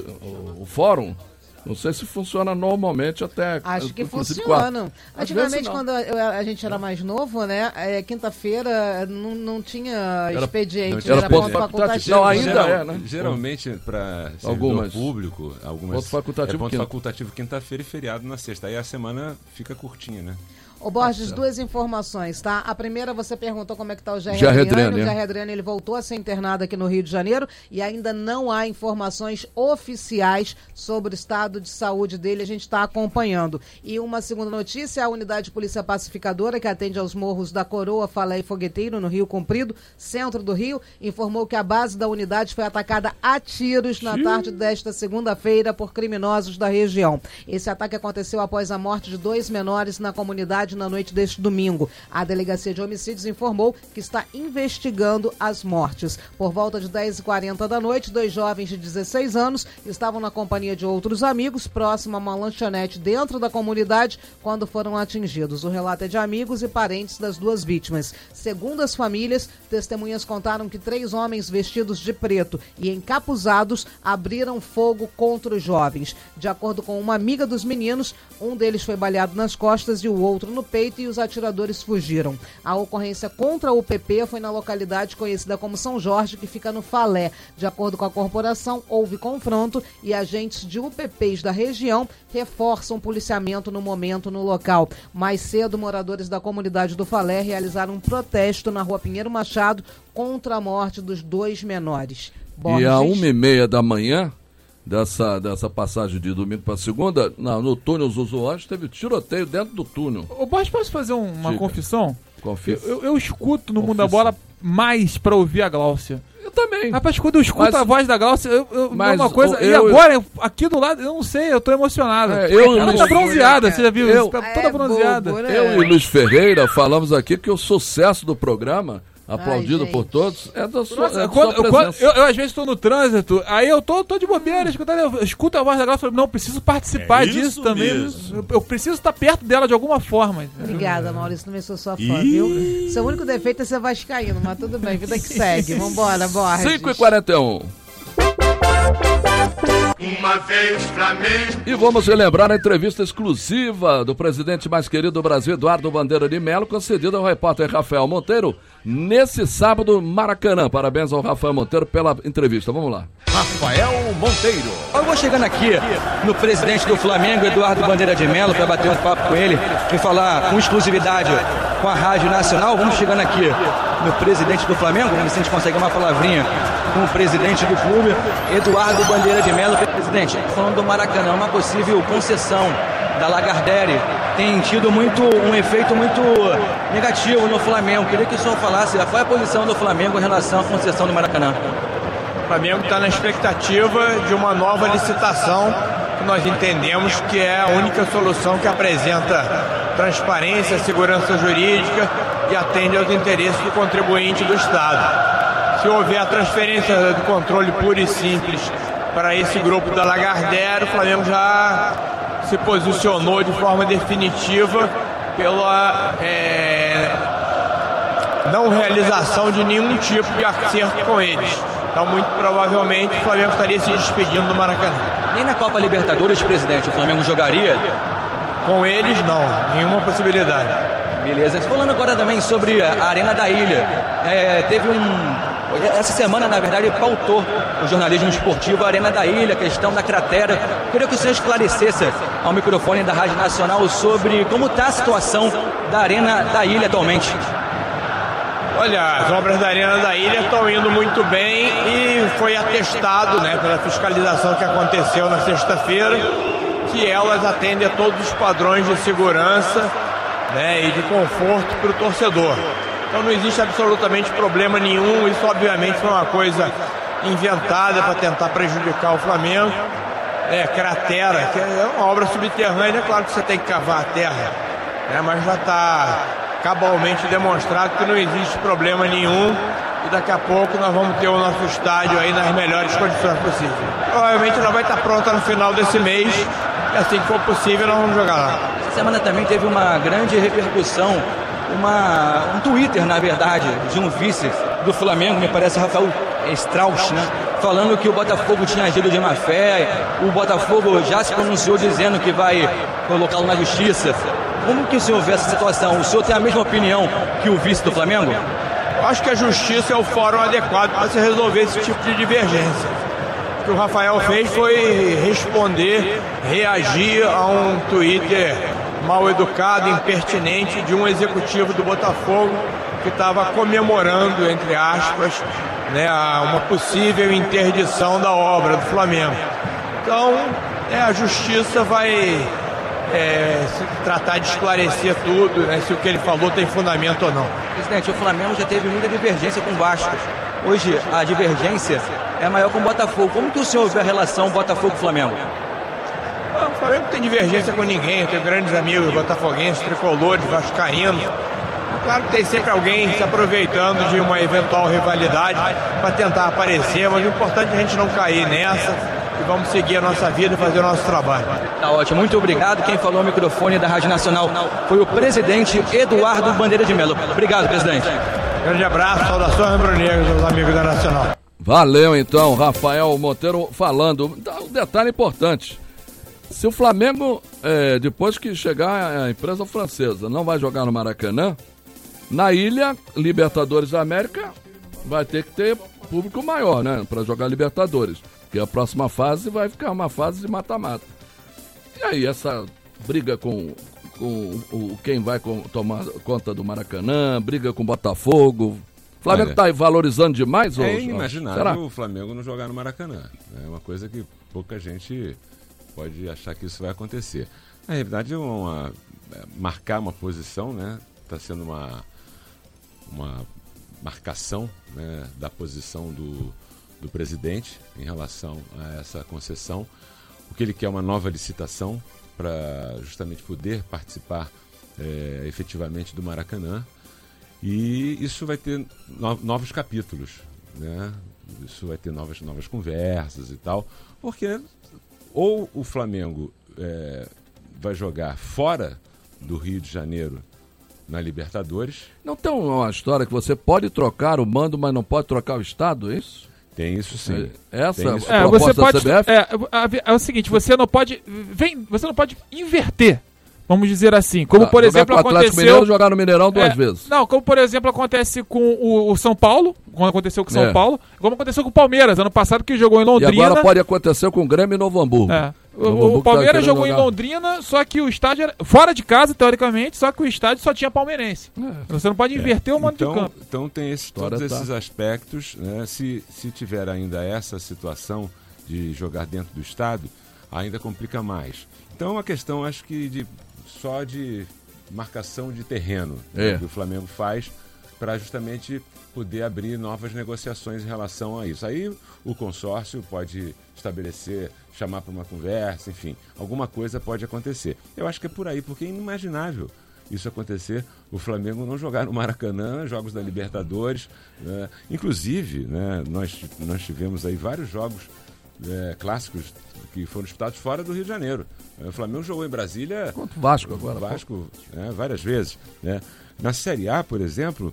o- o fórum, não sei se funciona normalmente até... Acho que inclusive, funcionam. quarta. Às Antigamente, vezes não. quando eu- a gente era mais novo, né? é, quinta-feira não, não tinha expediente, era era, ponto ponto facultativo. facultativo. Não, ainda Geral- é, né? Geralmente, para servidor Algumas. público, algumas Ponto facultativo é ponto quinta. facultativo quinta-feira e feriado na sexta. Aí a semana fica curtinha, né? Ô Borges, duas informações, tá? A primeira, você perguntou como é que tá o Jair Jair Adriano. Adriano, O é. Jair Adriano, ele voltou a ser internado aqui no Rio de Janeiro e ainda não há informações oficiais sobre o estado de saúde dele. A gente está acompanhando. E uma segunda notícia, a unidade de polícia pacificadora que atende aos morros da Coroa, Falé e Fogueteiro, no Rio Comprido, centro do Rio, informou que a base da unidade foi atacada a tiros na tarde desta segunda-feira por criminosos da região. Esse ataque aconteceu após a morte de dois menores na comunidade na noite deste domingo. A Delegacia de Homicídios informou que está investigando as mortes. Por volta de dez e quarenta da noite, dois jovens de dezesseis anos estavam na companhia de outros amigos, próximo a uma lanchonete dentro da comunidade, quando foram atingidos. O relato é de amigos e parentes das duas vítimas. Segundo as famílias, testemunhas contaram que três homens vestidos de preto e encapuzados abriram fogo contra os jovens. De acordo com uma amiga dos meninos, um deles foi baleado nas costas e o outro no peito e os atiradores fugiram. A ocorrência contra o P P foi na localidade conhecida como São Jorge, que fica no Falé. De acordo com a corporação, houve confronto e agentes de U P Ps da região reforçam o policiamento no momento no local. Mais cedo, moradores da comunidade do Falé realizaram um protesto na rua Pinheiro Machado contra a morte dos dois menores. E às uma e meia da manhã, dessa, dessa passagem de domingo para segunda, na, no túnel dos usuários, teve tiroteio dentro do túnel. Ô, Borges, posso fazer um- uma Diga. confissão? Confissa. Eu, eu escuto no Mundo da Bola mais pra ouvir a Gláucia. Eu também. Rapaz, quando eu escuto Mas- a voz da Gláucia, eu, eu Mas uma coisa. o- e eu- agora, eu- aqui do lado, eu não sei, eu tô emocionado. É, eu- Ela eu- tá bronzeada, você já viu? eu- isso? Tá toda É bronzeada. bobo, né? Eu e Luiz Ferreira falamos aqui que o sucesso do programa, aplaudido Ai, por gente. todos, é da sua, Nossa, é da quando- sua eu, quando- presença. eu, eu, às vezes tô no trânsito, aí eu tô, tô de bobeira, escutando, eu escuto a voz da Gláucia e falo, não, preciso participar É disso isso também. mesmo. Eu, eu preciso estar perto dela de alguma forma. Obrigada, Maurício. Também sou sua fã, viu? Seu único defeito é ser vascaíno, mas tudo bem, vida que segue. Vambora, Borges. cinco e quarenta e um. Uma vez Flamengo. E vamos relembrar a entrevista exclusiva do presidente mais querido do Brasil, Eduardo Bandeira de Mello, concedida ao repórter Rafael Monteiro, nesse sábado, Maracanã. Parabéns ao Rafael Monteiro pela entrevista. Vamos lá. Rafael Monteiro. Eu vou chegando aqui no presidente do Flamengo, Eduardo Bandeira de Mello, para bater um papo com ele e falar com exclusividade com a Rádio Nacional. Vamos chegando aqui no presidente do Flamengo, vamos ver se a gente consegue uma palavrinha com o presidente do clube, Eduardo Bandeira de Mello. Presidente, falando do Maracanã, uma possível concessão da Lagardère tem tido muito, um efeito muito negativo no Flamengo. Queria que o senhor falasse qual é a posição do Flamengo em relação à concessão do Maracanã. O Flamengo está na expectativa de uma nova licitação que nós entendemos que é a única solução que apresenta transparência, segurança jurídica e atende aos interesses do contribuinte do Estado. Se houver a transferência do controle puro e simples para esse grupo da Lagardère, o Flamengo já se posicionou de forma definitiva pela é, não realização de nenhum tipo de acerto com eles. Então, muito provavelmente, o Flamengo estaria se despedindo do Maracanã. Nem na Copa Libertadores, presidente, o Flamengo jogaria? Com eles, não. Nenhuma possibilidade. Beleza. Falando agora também sobre a Arena da Ilha. É, teve um... Essa semana, na verdade, pautou o jornalismo esportivo a Arena da Ilha, a questão da cratera. Queria que o senhor esclarecesse ao microfone da Rádio Nacional sobre como está a situação da Arena da Ilha atualmente. Olha, as obras da Arena da Ilha estão indo muito bem e foi atestado, né, pela fiscalização que aconteceu na sexta-feira, que elas atendem a todos os padrões de segurança, né, e de conforto para o torcedor. Então não existe absolutamente problema nenhum. Isso obviamente foi uma coisa inventada para tentar prejudicar o Flamengo. É, cratera, que é uma obra subterrânea, é claro que você tem que cavar a terra, né, mas já está cabalmente demonstrado que não existe problema nenhum e daqui a pouco nós vamos ter o nosso estádio aí nas melhores condições possíveis. Provavelmente ela vai estar pronta no final desse mês e assim que for possível nós vamos jogar lá. semana também teve uma grande repercussão, uma, um Twitter, na verdade, de um vice do Flamengo, me parece Rafael Strauss, né? Falando que o Botafogo tinha agido de má fé, o Botafogo já se pronunciou dizendo que vai colocá-lo na justiça. Como que o senhor vê essa situação? O senhor tem a mesma opinião que o vice do Flamengo? Acho que a justiça é o fórum adequado para se resolver esse tipo de divergência. O que o Rafael fez foi responder, reagir a um Twitter mal educado, impertinente de um executivo do Botafogo que estava comemorando, entre aspas, né, uma possível interdição da obra do Flamengo. Então, é, a justiça vai é, se tratar de esclarecer tudo, né, se o que ele falou tem fundamento ou não. Presidente, o Flamengo já teve muita divergência com o Vasco. Hoje, a divergência é maior com o Botafogo. Como que o senhor vê a relação Botafogo-Flamengo? Ah, o Flamengo não tem divergência com ninguém. Eu tenho grandes amigos botafoguenses, tricolores, vascaínos. Claro que tem sempre alguém se aproveitando de uma eventual rivalidade para tentar aparecer, mas o importante é a gente não cair nessa e vamos seguir a nossa vida e fazer o nosso trabalho. Tá ótimo, muito obrigado. Quem falou no microfone da Rádio Nacional foi o presidente Eduardo Bandeira de Melo. Obrigado, presidente. Grande abraço, saudações rubro-negras aos amigos da Nacional. Valeu então, Rafael Monteiro falando. Um detalhe importante. Se o Flamengo, é, depois que chegar a empresa francesa, não vai jogar no Maracanã, na ilha, Libertadores da América vai ter que ter público maior, né? Para jogar Libertadores. Porque a próxima fase vai ficar uma fase de mata-mata. E aí, essa briga com, com o, quem vai com, tomar conta do Maracanã, briga com o Botafogo. O Flamengo está valorizando demais? É ou, inimaginável será? o Flamengo não jogar no Maracanã. É uma coisa que pouca gente pode achar que isso vai acontecer. Na realidade, é uma, é, marcar uma posição, né? Está sendo uma, uma marcação, né, da posição do, do presidente em relação a essa concessão. O que ele quer é uma nova licitação para justamente poder participar é, efetivamente do Maracanã. E isso vai ter no, novos capítulos, né? Isso vai ter novas, novas conversas e tal, porque ou o Flamengo é, vai jogar fora do Rio de Janeiro na Libertadores. Não tem uma história que você pode trocar o mando, mas não pode trocar o estado, é isso? Tem isso sim. Essa Tem isso. É, você pode, da C B F? É, é o seguinte, você não pode, vem, você não pode inverter. Vamos dizer assim, como ah, por exemplo aconteceu... Mineiro, jogar no Mineirão duas é, vezes. Não, como por exemplo acontece com o, o São Paulo, quando aconteceu com o São é. Paulo, como aconteceu com o Palmeiras, ano passado que jogou em Londrina. E agora pode acontecer com o Grêmio e Novo Hamburgo. É. O, Novo o Palmeiras tá jogou jogar. em Londrina, só que o estádio era fora de casa, teoricamente, só que o estádio só tinha palmeirense. É. Você não pode inverter é. o mando então, de campo. Então tem esse, todos tá. esses aspectos, né? Se, se tiver ainda essa situação de jogar dentro do estádio, ainda complica mais. Então é uma questão, acho que, de... só de marcação de terreno, é. né, que o Flamengo faz para justamente poder abrir novas negociações em relação a isso. Aí o consórcio pode estabelecer, chamar para uma conversa, enfim, alguma coisa pode acontecer. Eu acho que é por aí, porque é inimaginável isso acontecer, o Flamengo não jogar no Maracanã, jogos da Libertadores, né? Inclusive, né, nós, nós tivemos aí vários jogos é, clássicos que foram disputados fora do Rio de Janeiro. O Flamengo jogou em Brasília... Contra o Vasco agora. Vasco, né, várias vezes. Né? Na Série A, por exemplo...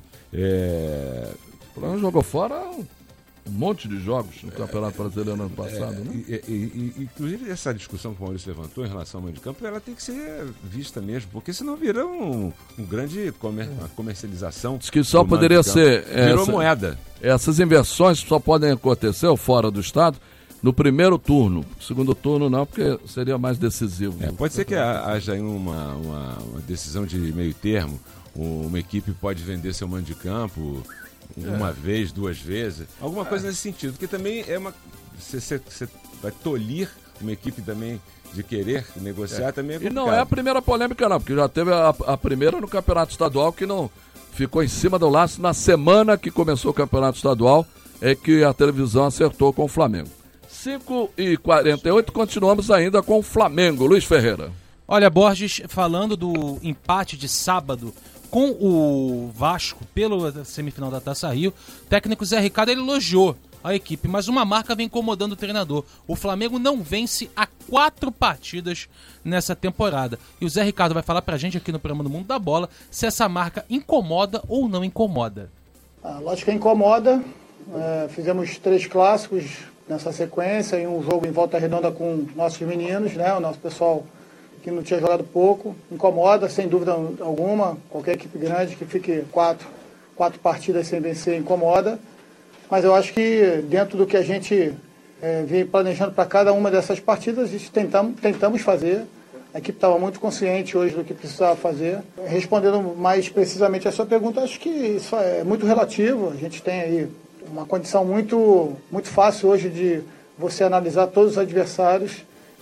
É... O Flamengo jogou fora um monte de jogos no Campeonato Brasileiro no ano passado. É, né? e, e, e, inclusive, essa discussão que o Maurício levantou em relação ao meio de campo, ela tem que ser vista mesmo, porque senão vira um, um grande comer, uma comercialização. Diz que só poderia ser... Virou essa, moeda. Essas inversões só podem acontecer fora do Estado no primeiro turno. Segundo turno não, porque seria mais decisivo. É, pode ser que haja aí uma, uma, uma decisão de meio termo. Uma equipe pode vender seu mando de campo uma é. vez, duas vezes. Alguma coisa é. nesse sentido. Porque também é uma... Você vai tolir uma equipe também de querer negociar, é. também é complicado. E não é a primeira polêmica não, porque já teve a, a primeira no Campeonato Estadual que não ficou em cima do laço. Na semana que começou o Campeonato Estadual é que a televisão acertou com o Flamengo. cinco e quarenta e oito, continuamos ainda com o Flamengo. Luiz Ferreira. Olha, Borges, falando do empate de sábado com o Vasco pela semifinal da Taça Rio, o técnico Zé Ricardo ele elogiou a equipe, mas uma marca vem incomodando o treinador. O Flamengo não vence há quatro partidas nessa temporada. E o Zé Ricardo vai falar pra gente aqui no programa do Mundo da Bola se essa marca incomoda ou não incomoda. Ah, lógico que incomoda. É, fizemos três clássicos nessa sequência e um jogo em Volta Redonda com nossos meninos, né? O nosso pessoal que não tinha jogado pouco. Incomoda, sem dúvida alguma. Qualquer equipe grande que fique quatro, quatro partidas sem vencer incomoda. Mas eu acho que dentro do que a gente é, vem planejando para cada uma dessas partidas, a gente tentamos, tentamos fazer. A equipe estava muito consciente hoje do que precisava fazer. Respondendo mais precisamente a sua pergunta, acho que isso é muito relativo. A gente tem aí uma condição muito, muito fácil hoje de você analisar todos os adversários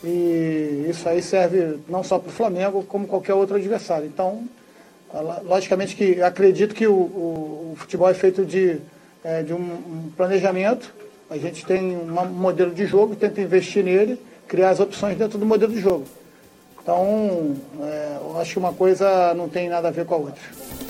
e isso aí serve não só para o Flamengo, como qualquer outro adversário. Então, logicamente que acredito que o, o, o futebol é feito de, é, de um, um planejamento. A gente tem um modelo de jogo, tenta investir nele, criar as opções dentro do modelo de jogo. Então, é, eu acho que uma coisa não tem nada a ver com a outra.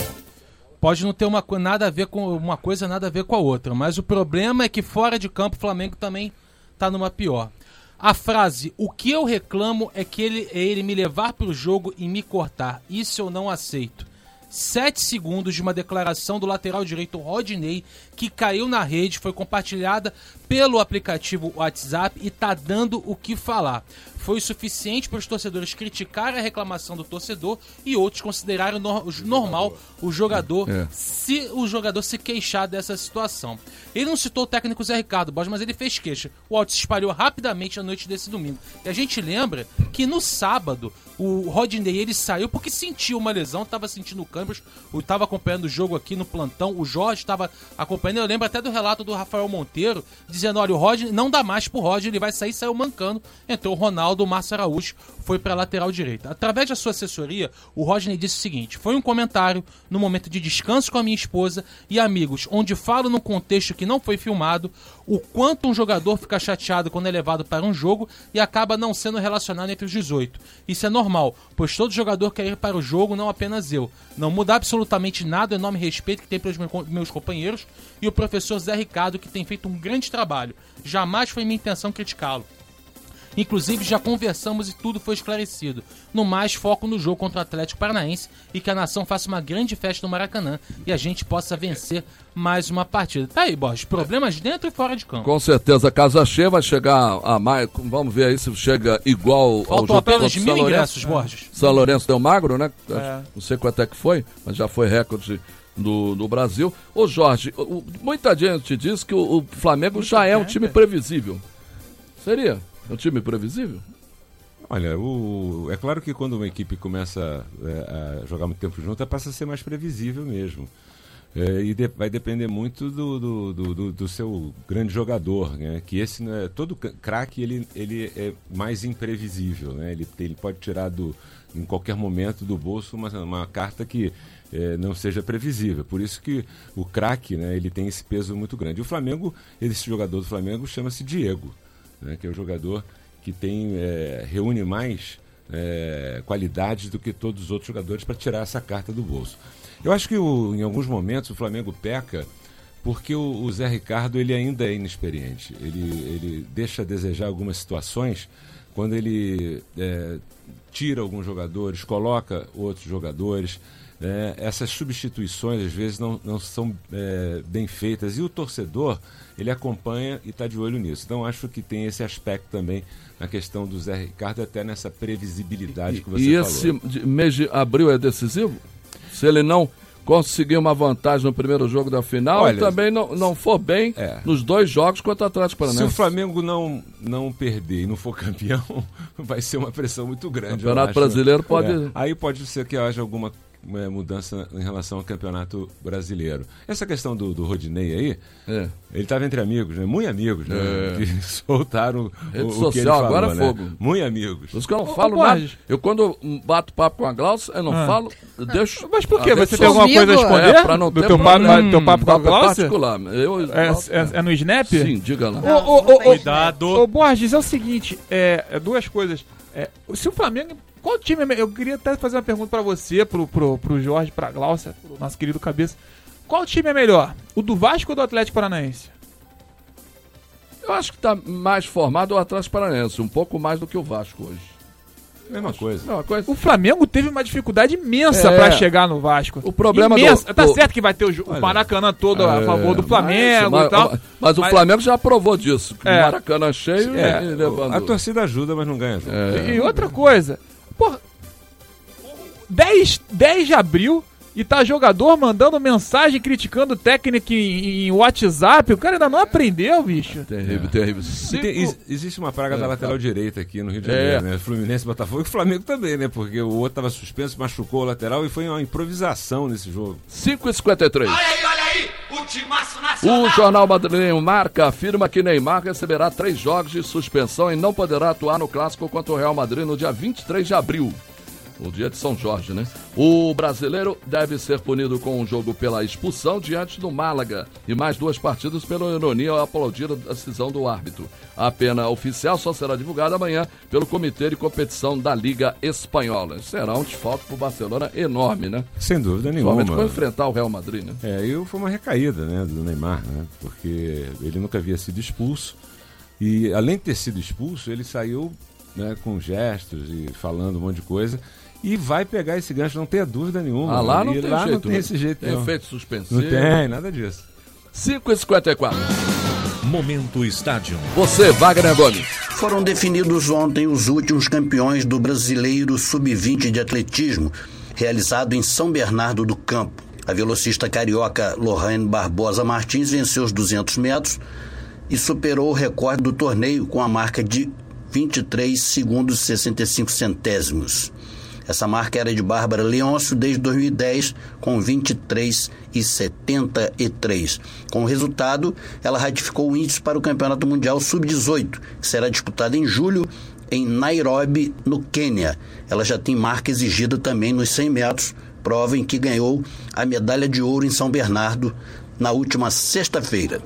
Pode não ter uma, nada a ver com uma coisa, nada a ver com a outra, mas o problema é que fora de campo o Flamengo também está numa pior. A frase, o que eu reclamo é que ele, é ele me levar para o jogo e me cortar. Isso eu não aceito. Sete segundos de uma declaração do lateral direito Rodinei, que caiu na rede, foi compartilhada pelo aplicativo WhatsApp e tá dando o que falar. Foi o suficiente para os torcedores criticarem a reclamação do torcedor e outros consideraram no, normal o jogador, é. se o jogador se queixar dessa situação. Ele não citou o técnico Zé Ricardo Borges, mas ele fez queixa. O áudio se espalhou rapidamente na noite desse domingo. E a gente lembra que no sábado o Rodinei ele saiu porque sentiu uma lesão, estava sentindo câimbras, estava acompanhando o jogo aqui no plantão, o Jorge estava acompanhando. Eu lembro até do relato do Rafael Monteiro dizendo: olha, o Rodinei não dá mais pro Rodinei, ele vai sair, saiu mancando. Entrou o Ronaldo, o Márcio Araújo foi para a lateral direita. Através da sua assessoria, o Rodinei disse o seguinte: foi um comentário no momento de descanso com a minha esposa e amigos, onde falo num contexto que não foi filmado o quanto um jogador fica chateado quando é levado para um jogo e acaba não sendo relacionado entre os dezoito. Isso é normal, pois todo jogador quer ir para o jogo, não apenas eu. Não muda absolutamente nada o enorme respeito que tem pelos meus companheiros e o professor Zé Ricardo, que tem feito um grande trabalho. Jamais foi minha intenção criticá-lo. Inclusive, já conversamos e tudo foi esclarecido. No mais, foco no jogo contra o Atlético Paranaense e que a nação faça uma grande festa no Maracanã e a gente possa vencer mais uma partida. Tá aí, Borges, problemas dentro e fora de campo. Com certeza, a Casa Cheia vai chegar a mais... Vamos ver aí se chega igual Faltou ao jogo apenas de mil São ingressos, Lourenço. Borges. São Lourenço deu magro, né? É. Não sei quanto é que foi, mas já foi recorde no, no Brasil. Ô, Jorge, o, muita gente diz que o, o Flamengo já é um time previsível. Seria? É um time previsível? Olha, o, é claro que quando uma equipe começa é, a jogar muito tempo junto, passa a ser mais previsível mesmo. É, e de, vai depender muito do, do, do, do, do seu grande jogador, né? Que esse, né, todo craque ele, ele é mais imprevisível, né? Ele, ele pode tirar do, em qualquer momento do bolso uma, uma carta que é, não seja previsível. Por isso que o craque, né, ele tem esse peso muito grande. E o Flamengo, esse jogador do Flamengo chama-se Diego, né, que é o jogador que tem, é, reúne mais é, qualidades do que todos os outros jogadores para tirar essa carta do bolso. Eu acho que o, em alguns momentos o Flamengo peca porque o, o Zé Ricardo ele ainda é inexperiente. Ele, ele deixa a desejar algumas situações quando ele é, tira alguns jogadores, coloca outros jogadores. É, essas substituições às vezes não, não são é, bem feitas e o torcedor ele acompanha e está de olho nisso. Então acho que tem esse aspecto também na questão do Zé Ricardo, até nessa previsibilidade que você e falou. E esse mês de abril é decisivo? Se ele não conseguir uma vantagem no primeiro jogo da final, Olha, e também não, não for bem é. nos dois jogos contra o Atlético Paranaense. Se o Flamengo não, não perder e não for campeão, vai ser uma pressão muito grande. O Campeonato Brasileiro pode... É. Aí pode ser que haja alguma uma mudança em relação ao Campeonato Brasileiro. Essa questão do, do Rodinei aí, é. ele estava entre amigos, né? Muito amigos, né? É. Que soltaram Rede o, social, o que ele falou, agora é né? fogo. Muito amigos. Os que eu não Ô, falo ô, nada. Borges. Eu quando bato papo com a Glaucia, eu não Ah. falo, eu deixo... Mas por quê? a Você rede tem alguma social. coisa a esconder? É, pra não do ter teu papo, problema. teu papo com a Papo Glaucia? particular. Eu, É, é, é no Snap? Sim, diga lá. Ô, ô, ô, ô, Cuidado. Ô, Borges, é o seguinte, é, é duas coisas. É, se o Flamengo... Qual time é me- Eu queria até fazer uma pergunta pra você, pro, pro, pro Jorge, pra Glaucia, pro nosso querido Cabeça. Qual time é melhor? O do Vasco ou do Atlético Paranaense? Eu acho que está mais formado o Atlético Paranaense, um pouco mais do que o Vasco hoje. Mesma coisa. Não, coisa. O Flamengo teve uma dificuldade imensa É. pra chegar no Vasco. O problema imensa. do- Tá do- certo que vai ter o, o Maracanã todo a É, favor do Flamengo mas, e tal. Mas, mas o Flamengo já provou disso. Que É. o Maracanã cheio É, e levando. a torcida ajuda, mas não ganha. É. E outra coisa, porra, dez, dez de abril e tá jogador mandando mensagem criticando o técnico em, em WhatsApp, o cara ainda não aprendeu, bicho. Terrível, terrível. E tem- ex- existe uma praga É, da lateral tá. direita aqui no Rio de É. Janeiro, né? Fluminense, Botafogo e o Flamengo também, né? Porque o outro tava suspenso, machucou o lateral e foi uma improvisação nesse jogo. cinco e cinquenta e três. Olha aí, olha aí, o timaço nacional. O jornal madrilenho Marca afirma que Neymar receberá três jogos de suspensão e não poderá atuar no clássico contra o Real Madrid no dia vinte e três de abril. O dia de São Jorge, né? O brasileiro deve ser punido com um jogo pela expulsão diante do Málaga e mais duas partidas pela ironia ao aplaudir a decisão do árbitro. A pena oficial só será divulgada amanhã pelo Comitê de Competição da Liga Espanhola. Será um desfalque para o Barcelona enorme, né? Sem dúvida nenhuma. Somente para enfrentar o Real Madrid, né? É, e foi uma recaída, né, do Neymar, né? Porque ele nunca havia sido expulso e, além de ter sido expulso, ele saiu, né, com gestos e falando um monte de coisa. E vai pegar esse gancho, não tenha dúvida nenhuma. Ah, lá não e tem lá jeito. não tem né? esse jeito, Tem não. efeito suspensivo. Não tem, nada disso. cinco e cinquenta e quatro. Momento Estádio. Você, Wagner Gomes. Foram definidos ontem os últimos campeões do Brasileiro sub vinte de atletismo, realizado em São Bernardo do Campo. A velocista carioca Lorraine Barbosa Martins venceu os duzentos metros e superou o recorde do torneio com a marca de vinte e três segundos e sessenta e cinco centésimos. Essa marca era de Bárbara Leôncio desde dois mil e dez, com vinte e três e setenta e três. Com o resultado, ela ratificou o índice para o Campeonato Mundial sub dezoito, que será disputado em julho em Nairobi, no Quênia. Ela já tem marca exigida também nos cem metros, prova em que ganhou a medalha de ouro em São Bernardo na última sexta-feira.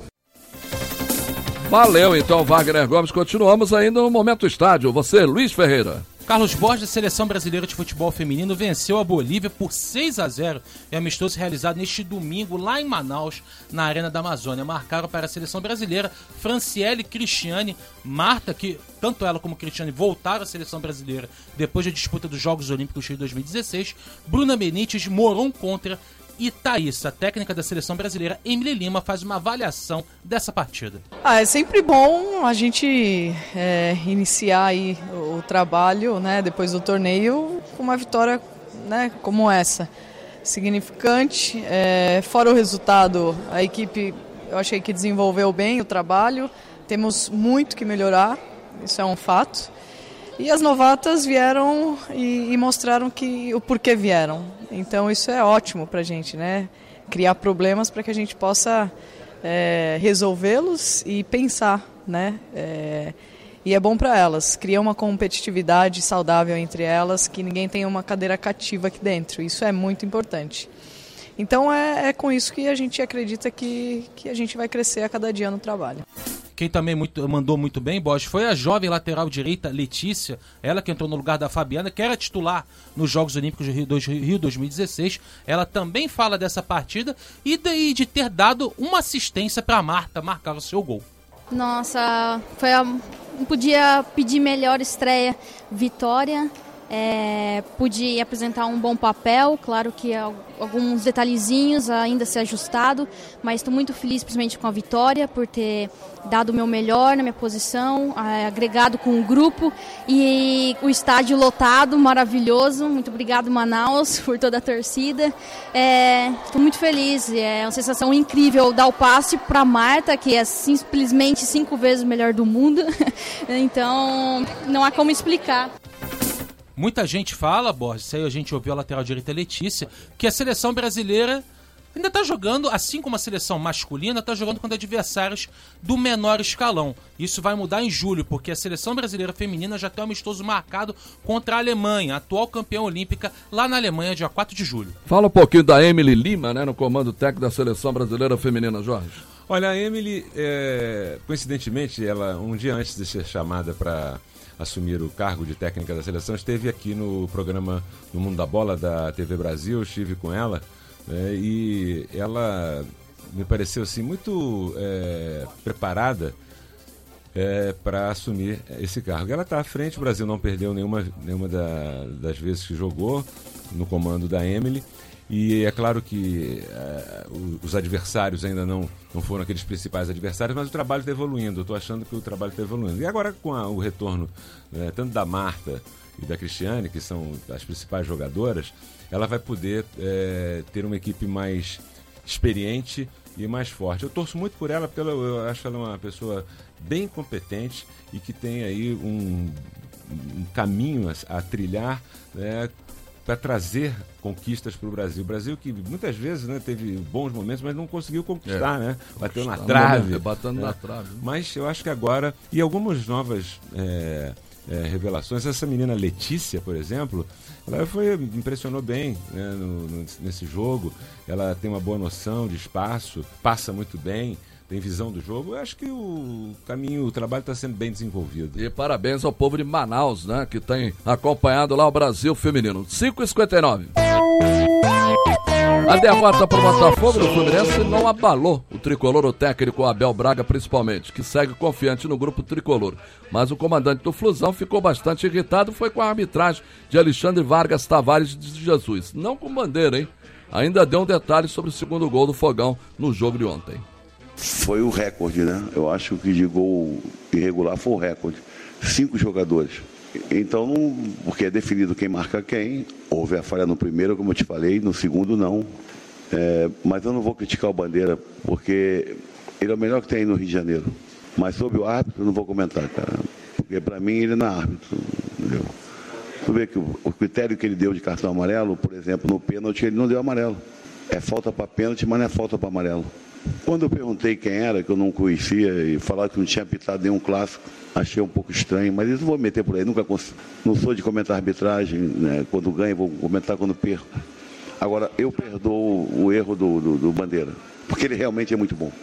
Valeu, então, Wagner Gomes. Continuamos ainda no Momento Estádio. Você, Luiz Ferreira. Carlos Borges, Seleção Brasileira de Futebol Feminino, venceu a Bolívia por seis a zero em amistoso realizado neste domingo lá em Manaus, na Arena da Amazônia. Marcaram para a Seleção Brasileira Franciele Cristiane, Marta, que tanto ela como Cristiane voltaram à Seleção Brasileira depois da disputa dos Jogos Olímpicos de dois mil e dezesseis, Bruna Benítez, Moron Contra e Thaís. A técnica da Seleção Brasileira, Emily Lima, faz uma avaliação dessa partida. Ah, é sempre bom a gente é, iniciar aí o trabalho, né, depois do torneio com uma vitória, né, como essa. Significante, é, fora o resultado, a equipe, eu achei que desenvolveu bem o trabalho, temos muito que melhorar, isso é um fato. E as novatas vieram e, e mostraram que, o porquê vieram. Então isso é ótimo para a gente, né? Criar problemas para que a gente possa é, resolvê-los e pensar, né? É, e é bom para elas, cria uma competitividade saudável entre elas, que ninguém tenha uma cadeira cativa aqui dentro. Isso é muito importante. Então é, é com isso que a gente acredita que, que a gente vai crescer a cada dia no trabalho. Quem também muito, mandou muito bem, Bosch, foi a jovem lateral direita Letícia, ela que entrou no lugar da Fabiana, que era titular nos Jogos Olímpicos do Rio, do Rio dois mil e dezesseis. Ela também fala dessa partida e de, de ter dado uma assistência para Marta marcar o seu gol. Nossa, foi a, não podia pedir melhor estreia, vitória. É, pude apresentar um bom papel, claro que alguns detalhezinhos ainda a ser ajustado, mas estou muito feliz principalmente com a vitória, por ter dado o meu melhor na minha posição, agregado com o grupo e o estádio lotado, maravilhoso. Muito obrigado, Manaus, por toda a torcida. Estou é, muito feliz, é uma sensação incrível dar o passe para a Marta, que é simplesmente cinco vezes o melhor do mundo, então não há como explicar. Muita gente fala, Borges, isso aí a gente ouviu a lateral direita Letícia, que a seleção brasileira ainda está jogando, assim como a seleção masculina, está jogando contra adversários do menor escalão. Isso vai mudar em julho, porque a seleção brasileira feminina já tem um amistoso marcado contra a Alemanha, atual campeã olímpica, lá na Alemanha, dia quatro de julho. Fala um pouquinho da Emily Lima, né, no comando técnico da seleção brasileira feminina, Jorge. Olha, a Emily, é, coincidentemente, ela um dia antes de ser chamada para assumir o cargo de técnica da seleção, esteve aqui no programa No Mundo da Bola da T V Brasil, eu estive com ela, né, e ela me pareceu assim, muito é, preparada é, para assumir esse cargo. Ela está à frente, o Brasil não perdeu nenhuma, nenhuma da, das vezes que jogou no comando da Emily. E é claro que uh, os adversários ainda não, não foram aqueles principais adversários, mas o trabalho está evoluindo. Eu estou achando que o trabalho está evoluindo. E agora, com a, o retorno né, tanto da Marta e da Cristiane, que são as principais jogadoras, ela vai poder é, ter uma equipe mais experiente e mais forte. Eu torço muito por ela, porque ela, eu acho ela uma pessoa bem competente e que tem aí um, um caminho a, a trilhar, né, para trazer conquistas para o Brasil. O Brasil que muitas vezes né, teve bons momentos, mas não conseguiu conquistar, é, né? Bateu na trave. Batendo é. na trave. Mas eu acho que agora... E algumas novas é, é, revelações. Essa menina Letícia, por exemplo, ela foi, impressionou bem né, no, no, nesse jogo. Ela tem uma boa noção de espaço, passa muito bem, tem visão do jogo. Eu acho que o caminho, o trabalho está sendo bem desenvolvido. E parabéns ao povo de Manaus, né? Que tem acompanhado lá o Brasil feminino. cinco e cinquenta e nove. A derrota para o Botafogo do Fluminense não abalou o tricolor, o técnico Abel Braga principalmente, que segue confiante no grupo tricolor. Mas o comandante do Flusão ficou bastante irritado, foi com a arbitragem de Alexandre Vargas Tavares de Jesus. Não com bandeira, hein? Ainda deu um detalhe sobre o segundo gol do Fogão no jogo de ontem. Foi o recorde, né? Eu acho que de gol irregular foi o recorde. Cinco jogadores. Então, não, porque é definido quem marca quem. Houve a falha no primeiro, como eu te falei, no segundo não. É, mas eu não vou criticar o Bandeira, porque ele é o melhor que tem aí no Rio de Janeiro. Mas sobre o árbitro, eu não vou comentar, cara. Porque para mim ele não é árbitro, entendeu? Tu vê que o, o critério que ele deu de cartão amarelo, por exemplo, no pênalti, ele não deu amarelo. É falta para pênalti, mas não é falta para amarelo. Quando eu perguntei quem era, que eu não conhecia, e falaram que não tinha apitado nenhum clássico, achei um pouco estranho, mas isso não vou meter por aí, nunca cons... não sou de comentar arbitragem, né? Quando ganho, vou comentar quando perco. Agora, eu perdoo o erro do, do, do Bandeira, porque ele realmente é muito bom.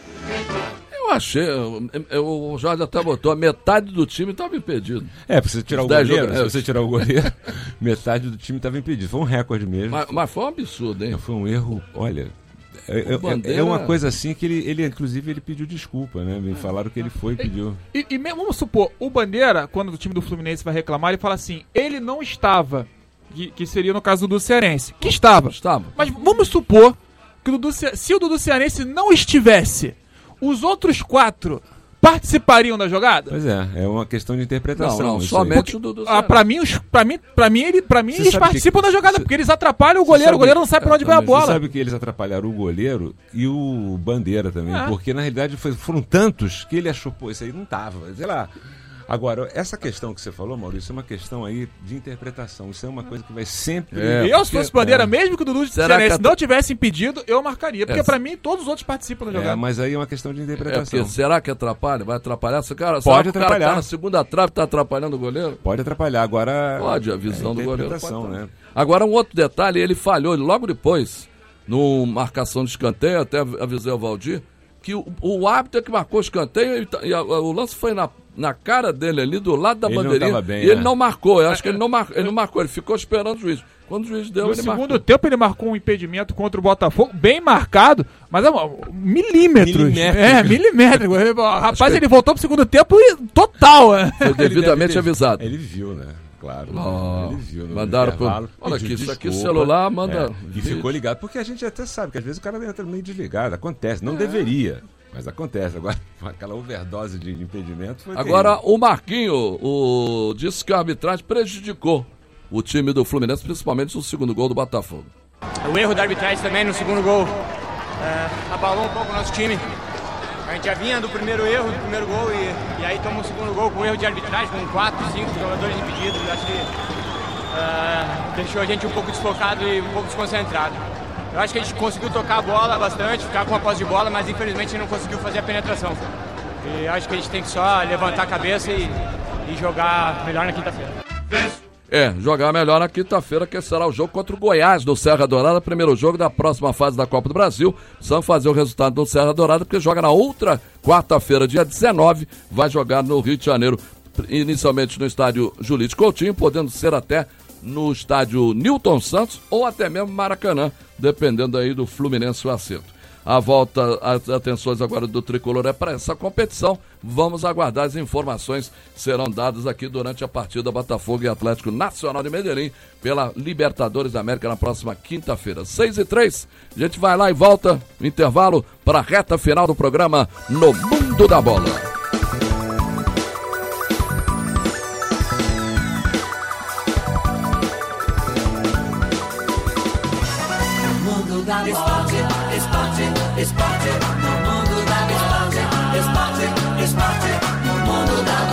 Eu achei, eu, eu, o Jorge até botou, a metade do time estava impedido. É, pra você tirar o goleiro, se você tirar o goleiro, metade do time estava impedido. Foi um recorde mesmo. Mas, mas foi um absurdo, hein? Foi um erro, olha... É, Bandeira... é uma coisa assim que ele, ele, inclusive, ele pediu desculpa, né? Me falaram que ele foi e pediu. E, e mesmo, vamos supor, o Bandeira, quando o time do Fluminense vai reclamar, ele fala assim, ele não estava, que, que seria no caso do Dudu Cearense, que estava. Estava. Mas vamos supor que o Dudu, se o Dudu Cearense não estivesse, os outros quatro participariam da jogada? Pois é, é uma questão de interpretação. Não, não, somente o Dudu ah, pra mim, os, pra mim, pra mim, ele, pra mim eles participam que, da jogada, cê, porque eles atrapalham o goleiro, sabe, o goleiro não sabe pra onde é, vai a bola. Você sabe que eles atrapalharam o goleiro e o Bandeira também, é. Porque na realidade foi, foram tantos que ele achou, pô, isso aí não tava, sei lá. Agora, essa questão que você falou, Maurício, é uma questão aí de interpretação. Isso é uma coisa que vai sempre... É, eu, se fosse Bandeira, é. mesmo que o Dudu Cearense não tivesse impedido, eu marcaria. Porque, é. pra mim, todos os outros participam da jogada. É, mas aí é uma questão de interpretação. É, porque será que atrapalha? Vai atrapalhar? Esse cara, pode atrapalhar. O cara tá na segunda trave, tá atrapalhando o goleiro? Pode atrapalhar. Agora... Pode, a visão é do goleiro pode, né? Agora, um outro detalhe, ele falhou logo depois, no marcação de escanteio, até avisei ao Valdir, que o, o árbitro é que marcou o escanteio e, e a, o lance foi na, na cara dele ali, do lado da ele bandeirinha, bem, e ele é. não marcou, eu acho que ele não, mar, ele não marcou, ele ficou esperando o juiz. Quando o juiz deu, no ele segundo marcou. tempo ele marcou um impedimento contra o Botafogo, bem marcado, mas é um, milímetros. Milimétrico. É, milimétrico. Rapaz, ele voltou pro segundo tempo e total. É. Foi devidamente ter, avisado. Ele viu, né? Claro, oh, ele viu. No mandaram pro... Olha aqui, isso aqui, o celular manda... É, e ficou ligado, porque a gente até sabe que às vezes o cara entra meio desligado, acontece, não é. deveria. Mas acontece, agora aquela overdose de impedimento foi Agora terrível. O Marquinho o, disse que a arbitragem prejudicou o time do Fluminense, principalmente no segundo gol do Botafogo. O erro da arbitragem também no segundo gol é, abalou um pouco o nosso time. A gente já vinha do primeiro erro, do primeiro gol, e, e aí toma o segundo gol com erro de arbitragem, com quatro, cinco jogadores impedidos. Acho que uh, deixou a gente um pouco desfocado e um pouco desconcentrado. Eu acho que a gente conseguiu tocar a bola bastante, ficar com a posse de bola, mas infelizmente não conseguiu fazer a penetração. E acho que a gente tem que só levantar a cabeça e, e jogar melhor na quinta-feira. É, jogar melhor na quinta-feira, que será o jogo contra o Goiás do Serra Dourada, primeiro jogo da próxima fase da Copa do Brasil. Precisamos fazer o resultado do Serra Dourada, porque joga na outra quarta-feira, dia dezenove, vai jogar no Rio de Janeiro, inicialmente no estádio Julite Coutinho, podendo ser até no estádio Newton Santos ou até mesmo Maracanã, dependendo aí do Fluminense o acerto. A volta, as atenções agora do Tricolor é para essa competição. Vamos aguardar, as informações serão dadas aqui durante a partida Botafogo e Atlético Nacional de Medellín pela Libertadores da América na próxima quinta-feira. seis e três, a gente vai lá e volta no intervalo para a reta final do programa No Mundo da Bola. Esporte, esporte, esporte, no mundo da bola. Esporte, esporte, no mundo da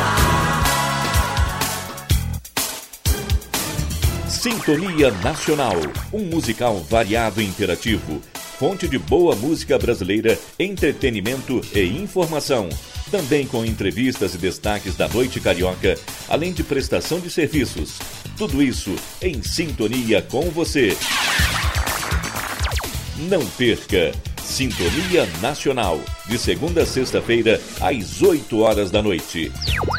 bola. Sintonia Nacional, um musical variado e interativo, fonte de boa música brasileira, entretenimento e informação. Também com entrevistas e destaques da noite carioca, além de prestação de serviços. Tudo isso em sintonia com você. Não perca! Sintonia Nacional, de segunda a sexta-feira, às oito horas da noite.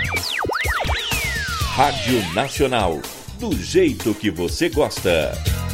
Rádio Nacional, do jeito que você gosta.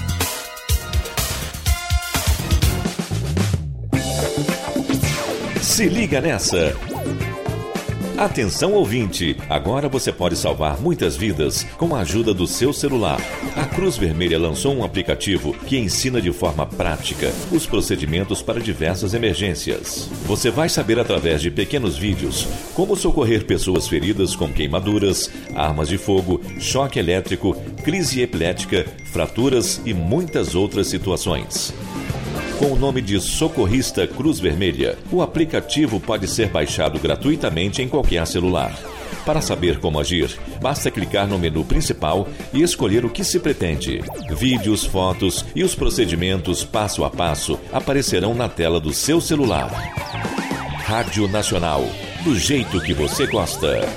Se liga nessa! Atenção ouvinte, agora você pode salvar muitas vidas com a ajuda do seu celular. A Cruz Vermelha lançou um aplicativo que ensina de forma prática os procedimentos para diversas emergências. Você vai saber através de pequenos vídeos como socorrer pessoas feridas com queimaduras, armas de fogo, choque elétrico, crise epilética, fraturas e muitas outras situações. Com o nome de Socorrista Cruz Vermelha, o aplicativo pode ser baixado gratuitamente em qualquer celular. Para saber como agir, basta clicar no menu principal e escolher o que se pretende. Vídeos, fotos e os procedimentos passo a passo aparecerão na tela do seu celular. Rádio Nacional, do jeito que você gosta.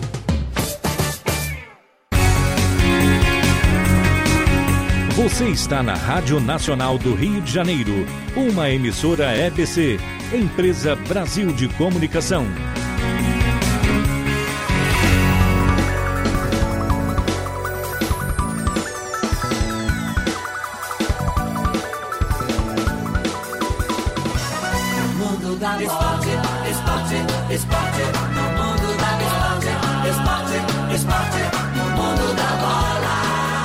Você está na Rádio Nacional do Rio de Janeiro, uma emissora E B C, Empresa Brasil de Comunicação. Mundo da esporte, esporte, esporte, no mundo da esporte, esporte, esporte, no mundo da bola.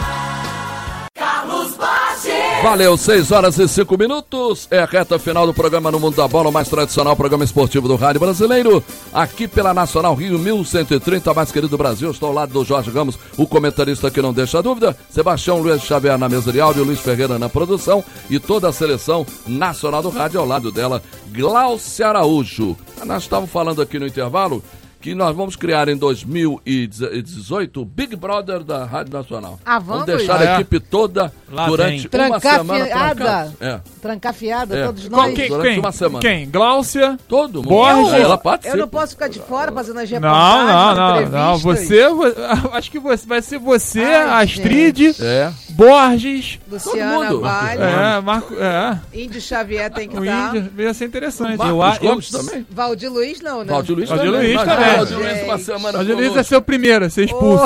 Valeu, seis horas e cinco minutos, é a reta final do programa No Mundo da Bola, o mais tradicional programa esportivo do rádio brasileiro, aqui pela Nacional Rio mil cento e trinta, mais querido do Brasil. Estou ao lado do Jorge Ramos, o comentarista que não deixa dúvida, Sebastião Luiz Xavier na mesa de áudio, Luiz Ferreira na produção e toda a seleção nacional do rádio, ao lado dela, Glaucia Araújo. Nós estávamos falando aqui no intervalo que nós vamos criar em dois mil e dezoito o Big Brother da Rádio Nacional. Ah, vamos? Vamos deixar Ah, a é? equipe toda Lá durante vem. uma semana trancada. É. Trancafiada, É. todos Qual nós. que- durante quem? uma semana. Quem? Glaucia? Todo mundo. Borges? Ela Eu participa. não posso ficar de fora fazendo as Não, reportagens, não, não, não. entrevistas. Você, vo- acho que você, vai ser você, Ai, Astrid, gente. É. Borges, Luciana todo mundo. Vale. É, Marco, é. Índio Xavier tem que O estar. Índio ia ser interessante. Marcos Eu a- Gomes eu- também. Valdir Luiz não, né? Valdir Luiz Valdir também. Luiz Imagina, também. Valdir Luiz uma semana Valdir Luiz é conosco. ser o primeiro a ser expulso.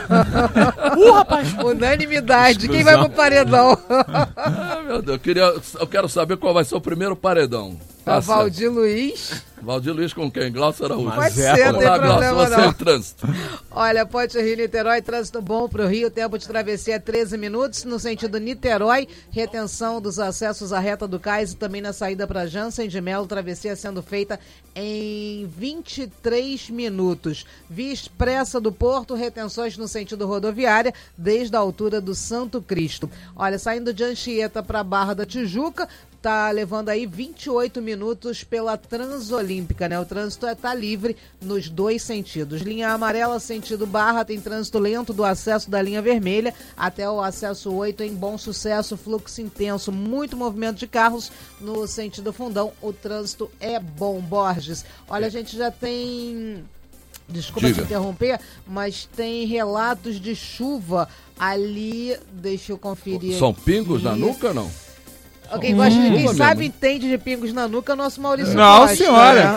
Uh, rapaz! Unanimidade. Quem vai pro paredão? Ah, meu Deus, eu, queria, eu quero saber qual vai ser o primeiro paredão. Tá, Tá certo. Valdir Luiz. Valdir Luiz com quem? Glaucia Araújo. Pode ser, não tem Olá, Glaucia, problema você não. é o trânsito. Olha, Ponte Rio Niterói, trânsito bom pro Rio, tempo de travessia treze minutos, no sentido Niterói, retenção dos acessos à reta do Cais e também na saída para Jansen de Melo, travessia sendo feita em vinte e três minutos. Via Expressa do Porto, retenções no sentido rodoviária, desde a altura do Santo Cristo. Olha, saindo de Anchieta para Barra da Tijuca, tá levando aí vinte e oito minutos pela Transolímpica, né? O trânsito está livre nos dois sentidos. Linha amarela, sentido Barra, tem trânsito lento do acesso da linha vermelha até o acesso oito em Bom Sucesso, fluxo intenso, muito movimento de carros no sentido Fundão. O trânsito é bom, Borges. Olha, a gente já tem... Desculpa Diga. te interromper, mas tem relatos de chuva ali, deixa eu conferir São aqui. pingos na nuca ou não? Quem, gosta de, quem Hum. sabe entende de pingos na nuca é o nosso Maurício Não, Costa, senhora. né?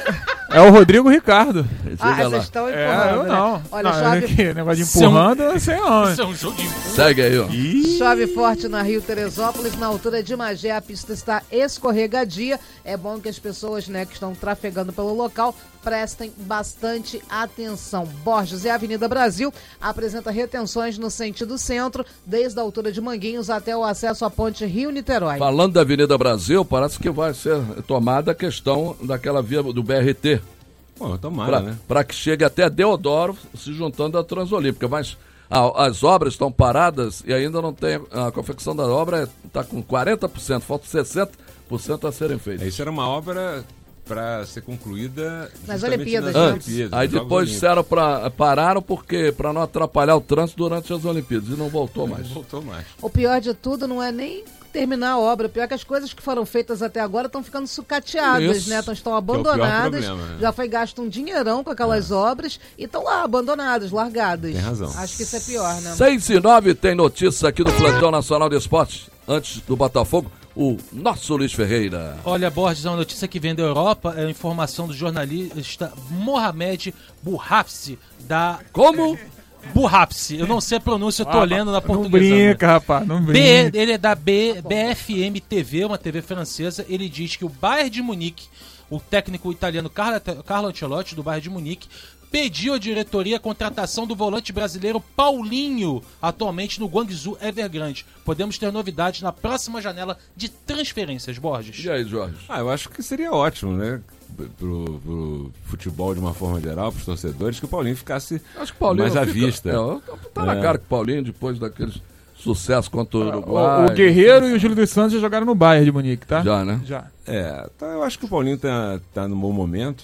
É o Rodrigo Ricardo. Ah, vocês estão empurrando, É, eu não. né? Olha, não, chove... que negócio de empurrando, eu sei onde. Isso é um jogo de Segue aí, ó. Chove forte na Rio Teresópolis, na altura de Magé, a pista está escorregadia. É bom que as pessoas, né, que estão trafegando pelo local prestem bastante atenção. Borges e a Avenida Brasil apresenta retenções no sentido centro, desde a altura de Manguinhos até o acesso à ponte Rio-Niterói. Falando da Avenida Brasil, parece que vai ser tomada a questão daquela via do B R T. Pô, tomara, pra, né? Para que chegue até Deodoro, se juntando à Transolímpica. Mas ah, as obras estão paradas e ainda não tem. A confecção da obra está com quarenta por cento, falta sessenta por cento a serem feitas. Isso era uma obra para ser concluída nas justamente Olimpíadas. Nas Antes. Olimpíadas Aí Jogos depois Olímpicos. disseram pra, pararam porque para não atrapalhar o trânsito durante as Olimpíadas e não voltou mais. Não voltou mais. O pior de tudo não é nem terminar a obra, o pior é que as coisas que foram feitas até agora estão ficando sucateadas, Isso. né? Tão, estão Que é o pior abandonadas, problema, né? já foi gasto um dinheirão com aquelas obras e estão lá abandonadas, largadas. Tem razão. Acho que isso é pior, né? seis e nove tem notícia aqui do Plantão Nacional de Esportes. Antes do Botafogo, o nosso Luiz Ferreira. Olha, Borges, uma notícia que vem da Europa é a informação do jornalista Mohamed Bouhafsi, da... Como? Bouhafsi, eu não sei a pronúncia, eu tô Ah, lendo na não portuguesa. brinca, rapaz, não B, brinca. ele é da B, B F M T V, uma T V francesa. Ele diz que o Bayern de Munique, o técnico italiano Carlo, Carlo Ancelotti, do Bayern de Munique, pediu à diretoria a contratação do volante brasileiro Paulinho, atualmente no Guangzhou Evergrande. Podemos ter novidades na próxima janela de transferências, Borges. E aí, Jorge? Ah, eu acho que seria ótimo, né? Pro, pro futebol de uma forma geral, pros torcedores, que o Paulinho ficasse Acho que o Paulinho mais à fica- vista. É, tá na É. cara que o Paulinho, depois daqueles sucesso contra o O, Uruguai. o Guerreiro e o Júlio dos Santos já jogaram no Bayern de Munique, tá? Já, né? Já. É, tá, eu acho que o Paulinho tá, tá num bom momento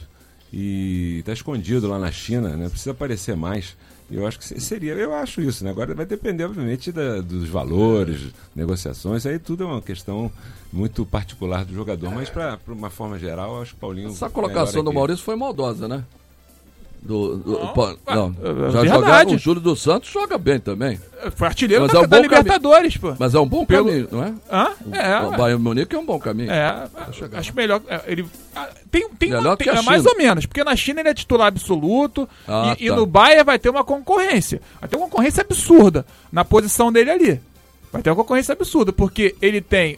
e tá escondido lá na China, né? Precisa aparecer mais. E eu acho que se- seria, eu acho isso, né? Agora vai depender, obviamente, da- dos valores, negociações, aí tudo é uma questão muito particular do jogador, mas para uma forma geral, eu acho que o Paulinho... Essa colocação do melhor aqui. Maurício foi maldosa, né? Do, do- Não, pô, ah, não, é já verdade. jogava, o Júlio dos Santos joga bem também. Foi artilheiro Mas da, é um da bom Libertadores, pô. Mas é um bom Pelo- caminho, não é? Hã? O, É, o ué. Bayern de Munique é um bom caminho. É, chegar acho melhor. é, Ele ah, tem, tem, Melhor uma, que tem a é mais China. ou menos, porque na China ele é titular absoluto Ah, e, e tá. no Bayern vai ter uma concorrência. Vai ter uma concorrência absurda na posição dele ali. Vai ter uma concorrência absurda, porque ele tem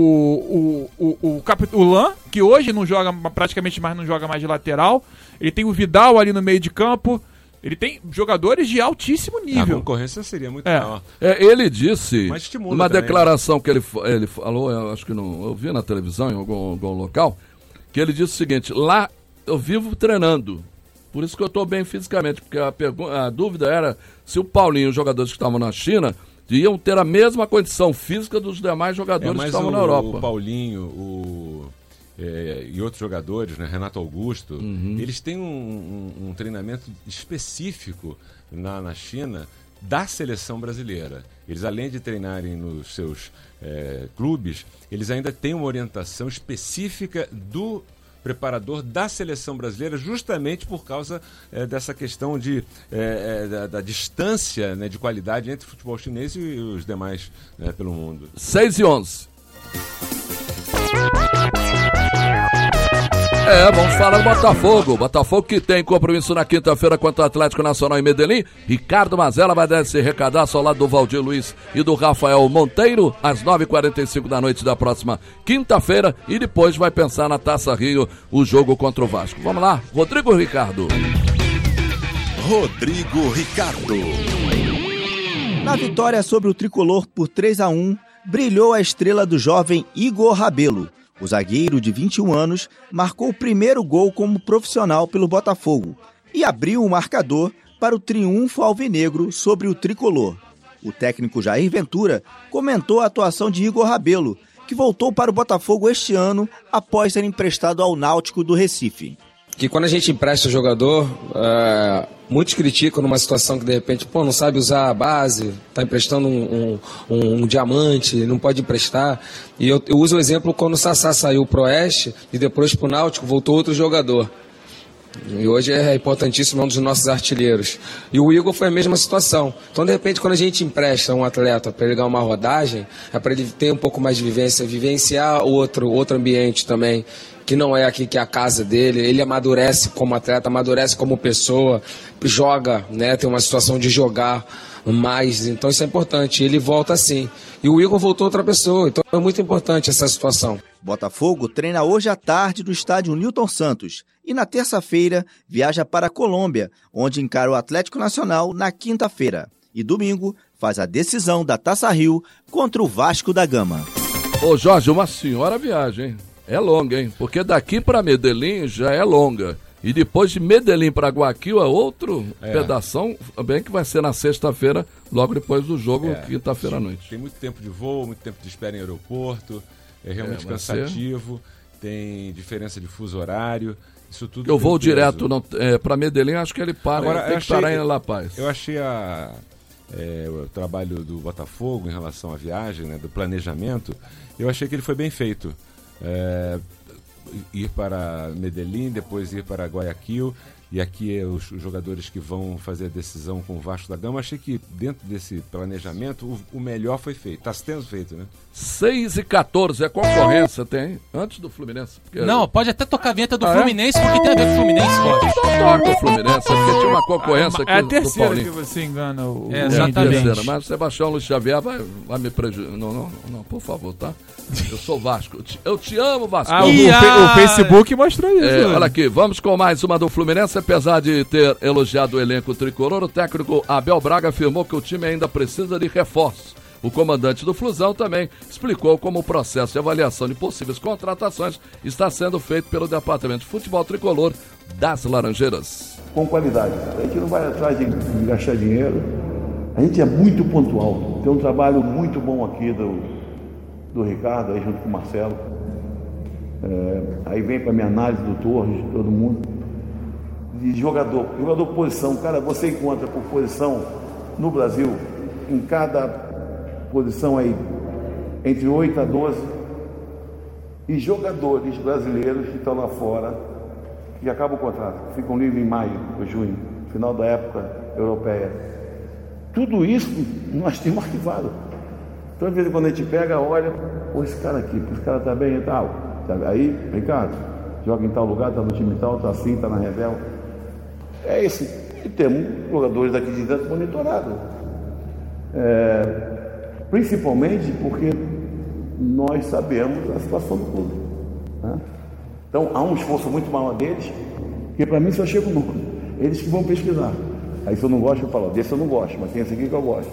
o o, o, o, Cap- o Lan, que hoje não joga, praticamente mais não joga mais de lateral. Ele tem o Vidal ali no meio de campo. Ele tem jogadores de altíssimo A nível. concorrência seria muito É. maior. É, ele disse, Mas estimula numa também, declaração que ele, fa- ele falou, eu acho que não, eu vi na televisão, em algum, algum local, que ele disse o seguinte: lá eu vivo treinando, por isso que eu estou bem fisicamente, porque a, pergu- a dúvida era se o Paulinho e os jogadores que estavam na China iam ter a mesma condição física dos demais É, jogadores que mas estavam o, na Europa. o Paulinho, o, é, e outros jogadores, né, Renato Augusto, Uhum. eles têm um, um- um treinamento específico na, na China da seleção brasileira. Eles, além de treinarem nos seus é, clubes, eles ainda têm uma orientação específica do preparador da seleção brasileira, justamente por causa eh, dessa questão de, eh, eh, da, da distância, né, de qualidade entre o futebol chinês e os demais, né, pelo mundo. seis e onze. É, vamos falar do Botafogo. Botafogo que tem compromisso na quinta-feira contra o Atlético Nacional em Medellín. Ricardo Mazella vai dar esse recadaço ao lado do Valdir Luiz e do Rafael Monteiro às nove e quarenta e cinco da noite da próxima quinta-feira. E depois vai pensar na Taça Rio, o jogo contra o Vasco. Vamos lá, Rodrigo Ricardo. Rodrigo Ricardo. Na vitória sobre o Tricolor por três a um, brilhou a estrela do jovem Igor Rabelo. O zagueiro de vinte e um anos marcou o primeiro gol como profissional pelo Botafogo e abriu o marcador para o triunfo alvinegro sobre o Tricolor. O técnico Jair Ventura comentou a atuação de Igor Rabelo, que voltou para o Botafogo este ano após ser emprestado ao Náutico do Recife. Que quando a gente empresta o jogador, é, muitos criticam numa situação que de repente, pô, não sabe usar a base, tá emprestando um, um, um, um diamante, não pode emprestar. E eu, eu uso o exemplo quando o Sassá saiu pro Oeste e depois pro Náutico voltou outro jogador. E hoje é importantíssimo, é um dos nossos artilheiros. E o Igor foi a mesma situação. Então, de repente, quando a gente empresta um atleta para ele ganhar uma rodagem, é para ele ter um pouco mais de vivência, vivenciar outro, outro ambiente também, que não é aqui que é a casa dele. Ele amadurece como atleta, amadurece como pessoa, joga, né? Tem uma situação de jogar mais, então isso é importante. Ele volta assim. E o Igor voltou outra pessoa, então é muito importante essa situação. Botafogo treina hoje à tarde no estádio Newton Santos e na terça-feira viaja para a Colômbia, onde encara o Atlético Nacional na quinta-feira. E domingo faz a decisão da Taça Rio contra o Vasco da Gama. Ô Jorge, uma senhora viagem, hein? É longa, hein? Porque daqui para Medellín já é longa. E depois de Medellín para Guayaquil é outro é. pedação, bem que vai ser na sexta-feira, logo depois do jogo, é. quinta-feira à noite. Tem muito tempo de voo, muito tempo de espera em aeroporto, é realmente é, cansativo, ser... tem diferença de fuso horário, isso tudo. Eu vou direto é, para Medellín, acho que ele para, Agora, ele tem que parar em La Paz. Eu achei a, é, o trabalho do Botafogo em relação à viagem, né, do planejamento, eu achei que ele foi bem feito. É, ir para Medellín, depois ir para Guayaquil, e aqui é os, os jogadores que vão fazer a decisão com o Vasco da Gama. Achei que dentro desse planejamento o, o melhor foi feito, está sendo feito, né? seis e quatorze, é concorrência, tem, antes do Fluminense. Porque... Não, pode até tocar a vinheta do ah, Fluminense, é? Porque tem a ver com o Fluminense, Jorge. Então toca o Fluminense, porque tinha uma concorrência aqui é a do terceira Paulinho. Que você engana o... É, exatamente. É a terceira, mas o Sebastião Luiz Xavier vai, vai me prejudicar. Não, não, não, por favor, tá? Eu sou Vasco, eu te, eu te amo, Vasco. Ah, o, o, o Facebook mostrou isso. É, olha aqui, vamos com mais uma do Fluminense. Apesar de ter elogiado o elenco tricolor, o técnico Abel Braga afirmou que o time ainda precisa de reforços. O comandante do Flusão também explicou como o processo de avaliação de possíveis contratações está sendo feito pelo Departamento de Futebol Tricolor das Laranjeiras. Com qualidade. A gente não vai atrás de, de gastar dinheiro. A gente é muito pontual. Tem um trabalho muito bom aqui do, do Ricardo, aí junto com o Marcelo. É, aí vem para a minha análise do Torres, de todo mundo. De jogador, jogador posição. Cara, você encontra por posição no Brasil, em cada posição aí, entre oito a doze, e jogadores brasileiros que estão lá fora, que acabam o contrato, ficam livres em maio ou junho, final da época europeia. Tudo isso nós temos arquivado. Então, às vezes, quando a gente pega, olha, pô, esse cara aqui, esse cara tá bem e tal. Aí, Ricardo, joga em tal lugar, tá no time tal, tá assim, tá na reserva. É esse. E temos jogadores daqui de dentro monitorados. É... Principalmente porque nós sabemos a situação do clube. Né? Então há um esforço muito maior deles, que para mim só chega o número. Eles que vão pesquisar. Aí se eu não gosto, eu falo, desse eu não gosto, mas tem esse aqui que eu gosto.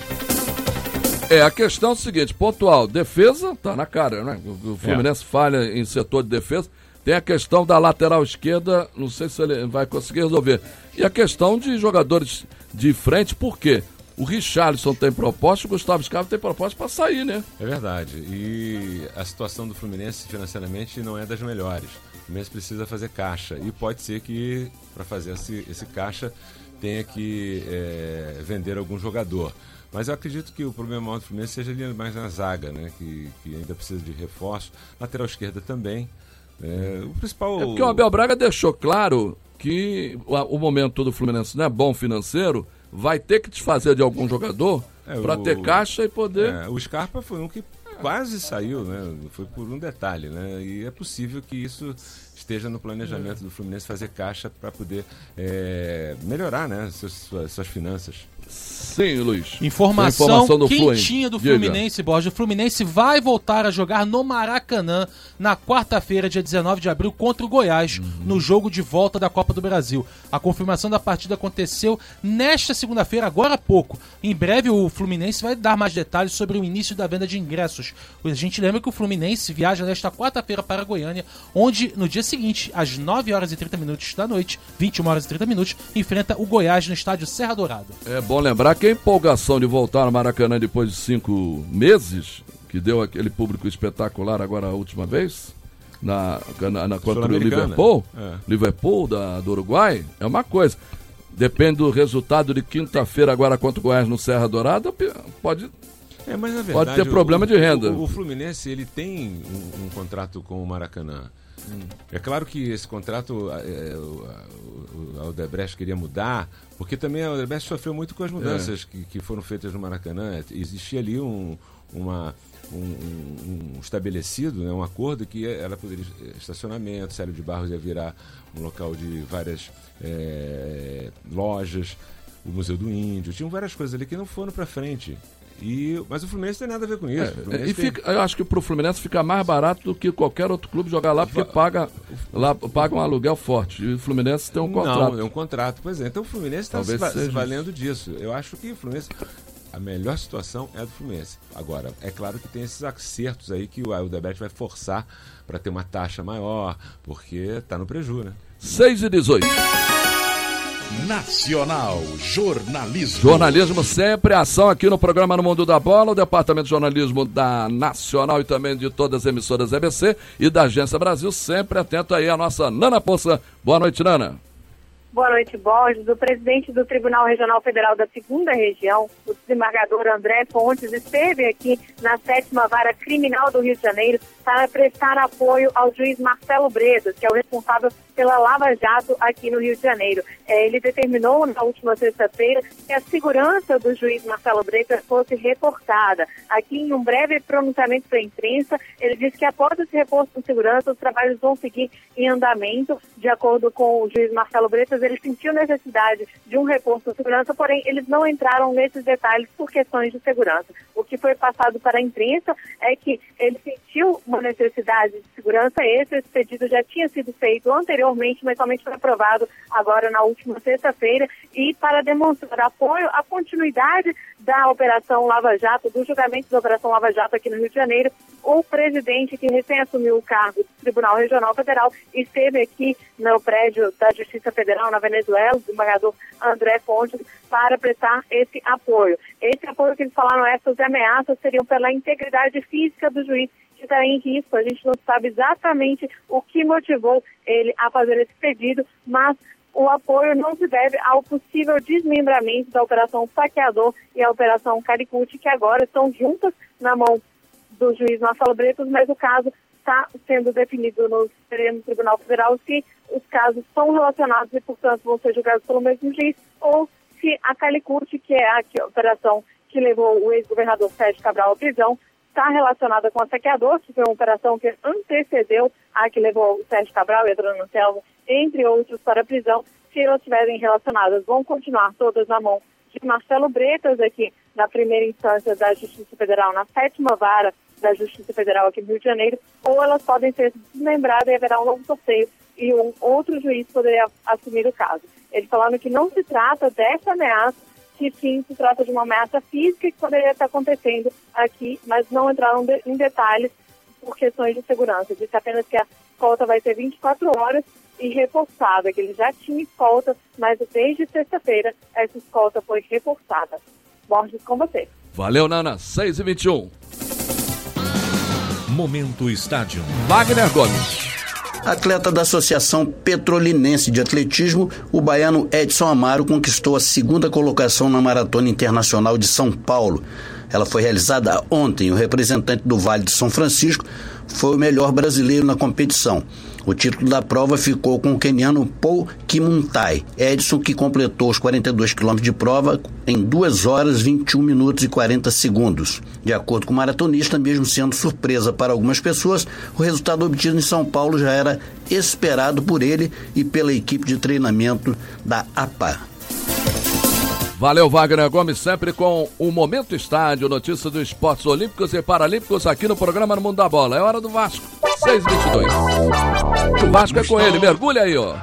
É, a questão é o seguinte, pontual, defesa, tá na cara, né? O Fluminense é. falha em setor de defesa. Tem a questão da lateral esquerda, não sei se ele vai conseguir resolver. E a questão de jogadores de frente, por quê? O Richarlison tem proposta, o Gustavo Scarpa tem proposta para sair, né? É verdade. E a situação do Fluminense financeiramente não é das melhores. O Fluminense precisa fazer caixa. E pode ser que, para fazer esse, esse caixa, tenha que é, vender algum jogador. Mas eu acredito que o problema maior do Fluminense seja ali mais na zaga, né? Que, que ainda precisa de reforço. Lateral esquerda também. É, o principal... É porque o Abel Braga deixou claro que o, o momento do Fluminense não é bom financeiro, vai ter que desfazer de algum jogador é, para ter caixa e poder... É, o Scarpa foi um que quase saiu, né? Foi por um detalhe, né? E é possível que isso esteja no planejamento do Fluminense, fazer caixa para poder é, melhorar, né? Suas, suas, suas finanças. Sim, Luiz. Informação, informação do quentinha do Fluminense, Borja. O Fluminense vai voltar a jogar no Maracanã na quarta-feira, dia dezenove de abril, contra o Goiás, uhum. no jogo de volta da Copa do Brasil. A confirmação da partida aconteceu nesta segunda-feira, agora há pouco. Em breve o Fluminense vai dar mais detalhes sobre o início da venda de ingressos. A gente lembra que o Fluminense viaja nesta quarta-feira para Goiânia, onde no dia seguinte, às nove horas e trinta minutos da noite, vinte e uma horas e trinta minutos, enfrenta o Goiás no estádio Serra Dourada. É bom lembrar que a empolgação de voltar ao Maracanã depois de cinco meses, que deu aquele público espetacular agora a última vez, na, na, na contra o Liverpool, é. Liverpool da, do Uruguai, é uma coisa. Depende do resultado de quinta-feira agora contra o Goiás no Serra Dourada, pode... É, mas na verdade, pode ter problema o, de renda. O, o Fluminense ele tem um, um contrato com o Maracanã. É claro que esse contrato é, o, o, a Odebrecht queria mudar, porque também a Odebrecht sofreu muito com as mudanças é. que, que foram feitas no Maracanã. Existia ali um, uma, um, um, um estabelecido, né, um acordo que ela poderia estacionamento, Célio de Barros ia virar um local de várias é, lojas, o Museu do Índio, tinham várias coisas ali que não foram para frente. E, mas o Fluminense tem nada a ver com isso. É, e fica, tem... Eu acho que pro Fluminense fica mais barato do que qualquer outro clube jogar lá, porque paga, lá, paga um aluguel forte. E o Fluminense tem um contrato. Não, é um contrato. Pois é, então o Fluminense está se, se valendo disso. Eu acho que o Fluminense... A melhor situação é a do Fluminense. Agora, é claro que tem esses acertos aí que o Odebrecht vai forçar para ter uma taxa maior, porque está no prejuízo, né? seis e dezoito. Nacional Jornalismo. Jornalismo sempre ação aqui no programa No Mundo da Bola, o Departamento de Jornalismo da Nacional e também de todas as emissoras E B C e da Agência Brasil, sempre atento aí a nossa Nana Poça. Boa noite, Nana. Boa noite, Borges. O presidente do Tribunal Regional Federal da segunda Região, o desembargador André Fontes, esteve aqui na sétima Vara Criminal do Rio de Janeiro para prestar apoio ao juiz Marcelo Bretas, que é o responsável pela Lava Jato aqui no Rio de Janeiro. É, ele determinou na última sexta-feira que a segurança do juiz Marcelo Bretas fosse reforçada. Aqui, em um breve pronunciamento para a imprensa, ele disse que após esse reforço de segurança, os trabalhos vão seguir em andamento. De acordo com o juiz Marcelo Bretas, ele sentiu necessidade de um reforço de segurança, porém eles não entraram nesses detalhes por questões de segurança. O que foi passado para a imprensa é que ele sentiu uma necessidade de segurança. Esse, esse pedido já tinha sido feito anteriormente, mas somente foi aprovado agora na última sexta-feira, e para demonstrar apoio à continuidade da Operação Lava Jato, do julgamento da Operação Lava Jato aqui no Rio de Janeiro, o presidente que recém assumiu o cargo do Tribunal Regional Federal esteve aqui no prédio da Justiça Federal na Venezuela, o desembargador André Fontes, para prestar esse apoio. Esse apoio que eles falaram, essas ameaças seriam pela integridade física do juiz, que está em risco. A gente não sabe exatamente o que motivou ele a fazer esse pedido, mas o apoio não se deve ao possível desmembramento da Operação Saqueador e a Operação Caricuti, que agora estão juntas na mão do juiz Marcelo Bretas, mas o caso está sendo definido no Supremo Tribunal Federal se os casos são relacionados e, portanto, vão ser julgados pelo mesmo juiz, ou se a Calicut, que é a, que, a operação que levou o ex-governador Sérgio Cabral à prisão, está relacionada com a Saqueador, que foi uma operação que antecedeu a que levou o Sérgio Cabral e Adriano Anselmo, entre outros, para a prisão. Se elas estiverem relacionadas, vão continuar todas na mão de Marcelo Bretas, aqui na primeira instância da Justiça Federal, na sétima vara da Justiça Federal aqui no Rio de Janeiro, ou elas podem ser desmembradas e haverá um novo sorteio e um outro juiz poderia assumir o caso. Eles falaram que não se trata dessa ameaça, que sim se trata de uma ameaça física que poderia estar acontecendo aqui, mas não entraram de, em detalhes por questões de segurança. Disse apenas que a escolta vai ser vinte e quatro horas e reforçada, que ele já tinha escolta, mas desde sexta-feira essa escolta foi reforçada. Borges, com você. Valeu, Nana. seis e vinte e um. Momento Estádio. Wagner Gomes. Atleta da Associação Petrolinense de Atletismo, o baiano Edson Amaro conquistou a segunda colocação na Maratona Internacional de São Paulo. Ela foi realizada ontem. O representante do Vale de São Francisco foi o melhor brasileiro na competição. O título da prova ficou com o queniano Paul Kimuntai. Edson, que completou os quarenta e dois quilômetros de prova em duas horas, vinte e um minutos e quarenta segundos. De acordo com o maratonista, mesmo sendo surpresa para algumas pessoas, o resultado obtido em São Paulo já era esperado por ele e pela equipe de treinamento da A P A. Valeu, Wagner Gomes, sempre com o Momento Estádio, notícias dos esportes olímpicos e paralímpicos aqui no programa No Mundo da Bola. É hora do Vasco, seis e vinte e dois. O Vasco é com ele, mergulha aí, ó.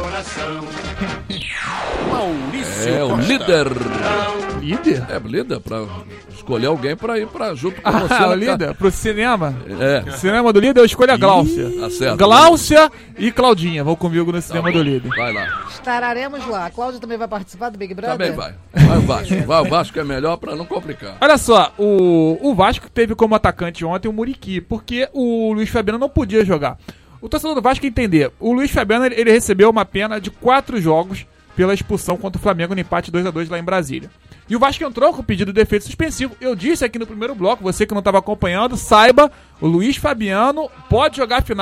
Maurício É o Costa. líder. Líder? É, líder, pra escolher alguém pra ir pra, junto com Ah, você. o na líder? ca- Pro cinema? É. Cinema do líder, eu escolho a Gláucia. Tá certo. Gláucia e Claudinha vão comigo no cinema do líder. Vai lá. Estararemos lá. A Cláudia também vai participar do Big Brother? Também vai. Vai o Vasco. Vai o Vasco, é melhor pra não complicar. Olha só, o, o Vasco teve como atacante ontem o Muriqui, porque o Luiz Fabiano não podia jogar. O torcedor do Vasco quer entender, o Luiz Fabiano ele, ele recebeu uma pena de quatro jogos pela expulsão contra o Flamengo no empate dois a dois lá em Brasília. E o Vasco entrou com o pedido de defeito suspensivo. Eu disse aqui no primeiro bloco, você que não estava acompanhando, saiba, o Luiz Fabiano pode jogar a final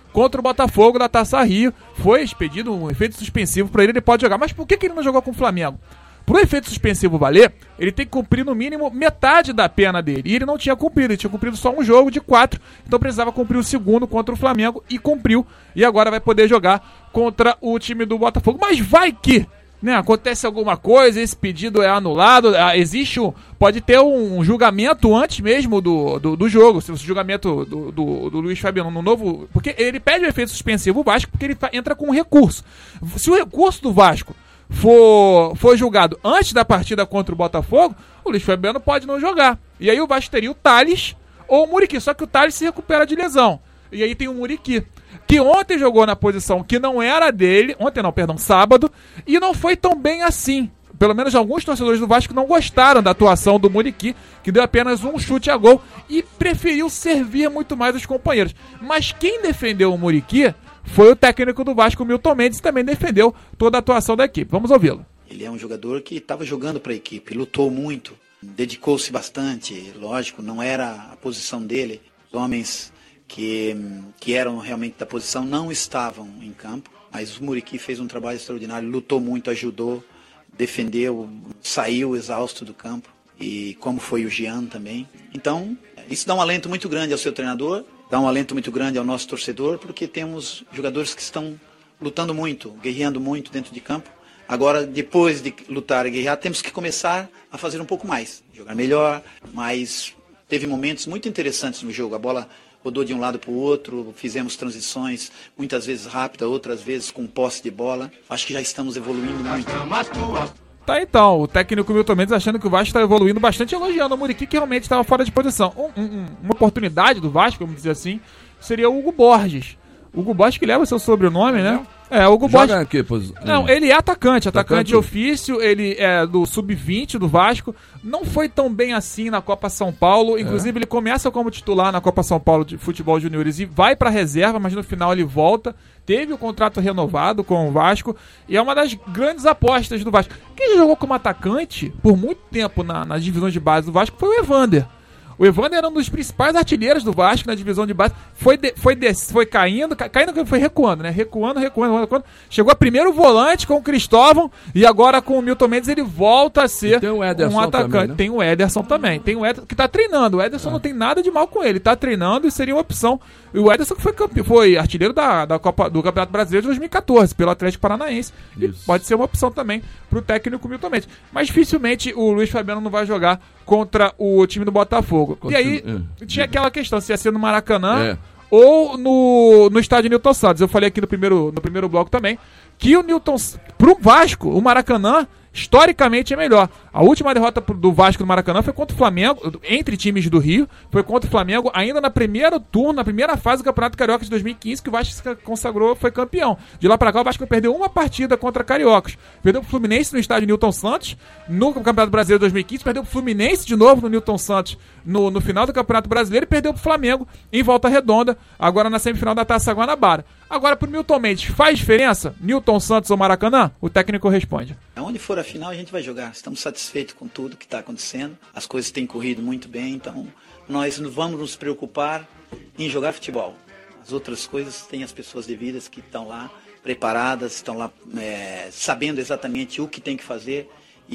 contra o Botafogo da Taça Rio. Foi expedido um efeito suspensivo para ele, ele pode jogar. Mas por que, que ele não jogou com o Flamengo? Para o efeito suspensivo valer, ele tem que cumprir no mínimo metade da pena dele. E ele não tinha cumprido, ele tinha cumprido só um jogo de quatro. Então precisava cumprir o segundo contra o Flamengo e cumpriu. E agora vai poder jogar contra o time do Botafogo. Mas vai que, né, acontece alguma coisa, esse pedido é anulado. Existe um, pode ter um julgamento antes mesmo do, do, do jogo. Se o julgamento do, do, do Luiz Fabiano no novo. Porque ele pede o efeito suspensivo o Vasco porque ele entra com um recurso. Se o recurso do Vasco For, for julgado antes da partida contra o Botafogo, o Luiz Fabiano pode não jogar. E aí o Vasco teria o Thales ou o Muriqui. Só que o Thales se recupera de lesão. E aí tem o Muriqui, que ontem jogou na posição que não era dele. Ontem não, perdão, sábado. E não foi tão bem assim. Pelo menos alguns torcedores do Vasco não gostaram da atuação do Muriqui, que deu apenas um chute a gol e preferiu servir muito mais os companheiros. Mas quem defendeu o Muriqui foi o técnico do Vasco, Milton Mendes, que também defendeu toda a atuação da equipe. Vamos ouvi-lo. Ele é um jogador que estava jogando para a equipe, lutou muito, dedicou-se bastante. Lógico, não era a posição dele. Os homens que, que eram realmente da posição não estavam em campo, mas o Muriqui fez um trabalho extraordinário, lutou muito, ajudou, defendeu, saiu exausto do campo, e como foi o Jean também. Então, isso dá um alento muito grande ao seu treinador, dá um alento muito grande ao nosso torcedor, porque temos jogadores que estão lutando muito, guerreando muito dentro de campo. Agora, depois de lutar e guerrear, temos que começar a fazer um pouco mais, jogar melhor, mas teve momentos muito interessantes no jogo. A bola rodou de um lado para o outro, fizemos transições, muitas vezes rápidas, outras vezes com posse de bola. Acho que já estamos evoluindo muito. Tá, então, o técnico Milton Mendes achando que o Vasco está evoluindo bastante, elogiando o Muriqui, que realmente estava fora de posição. Um, um, uma oportunidade do Vasco, vamos dizer assim, seria o Hugo Borges. O Hugo Borges que leva seu sobrenome, né? É, o Hugo Borges. Joga aqui, pois... Não, ele é atacante, atacante, atacante de ofício, ele é do sub vinte do Vasco. Não foi tão bem assim na Copa São Paulo. Inclusive, é. ele começa como titular na Copa São Paulo de futebol juniores e vai pra reserva, mas no final ele volta. Teve o contrato renovado com o Vasco e é uma das grandes apostas do Vasco. Quem jogou como atacante por muito tempo na, nas divisões de base do Vasco foi o Evander. O Evander era um dos principais artilheiros do Vasco na divisão de base. Foi, de, foi, de, foi caindo, ca, caindo, foi recuando, né? Recuando, recuando, recuando. Chegou a primeiro volante com o Cristóvão e agora com o Milton Mendes ele volta a ser um atacante. Também, né? Tem o Ederson também. Tem o Ederson que tá treinando. O Ederson é. não tem nada de mal com ele. Tá treinando e seria uma opção. E o Ederson que foi, campe... foi artilheiro da, da Copa, do Campeonato Brasileiro de dois mil e catorze pelo Atlético Paranaense. Isso. E pode ser uma opção também pro técnico Milton Mendes. Mas dificilmente o Luiz Fabiano não vai jogar contra o time do Botafogo. Continua. E aí é. tinha aquela questão, se ia ser no Maracanã é. ou no, no estádio Newton Santos. Eu falei aqui no primeiro, no primeiro bloco também, que o Newton, pro Vasco, o Maracanã, historicamente é melhor. A última derrota do Vasco no Maracanã foi contra o Flamengo, entre times do Rio, foi contra o Flamengo, ainda na primeira turno, na primeira fase do Campeonato Carioca de dois mil e quinze, que o Vasco se consagrou, foi campeão. De lá pra cá, o Vasco perdeu uma partida contra Cariocas. Perdeu pro Fluminense no estádio Newton Santos, no Campeonato Brasileiro de dois mil e quinze, perdeu pro Fluminense de novo no Newton Santos, no, no final do Campeonato Brasileiro, e perdeu pro Flamengo em Volta Redonda, agora na semifinal da Taça Guanabara. Agora, pro Milton Mendes, faz diferença? Newton Santos ou Maracanã? O técnico responde. Onde for a final, a gente vai jogar. Estamos satisfeitos com tudo que está acontecendo. As coisas têm corrido muito bem, então nós vamos nos preocupar em jogar futebol. As outras coisas têm as pessoas devidas que estão lá preparadas, estão lá é, sabendo exatamente o que tem que fazer.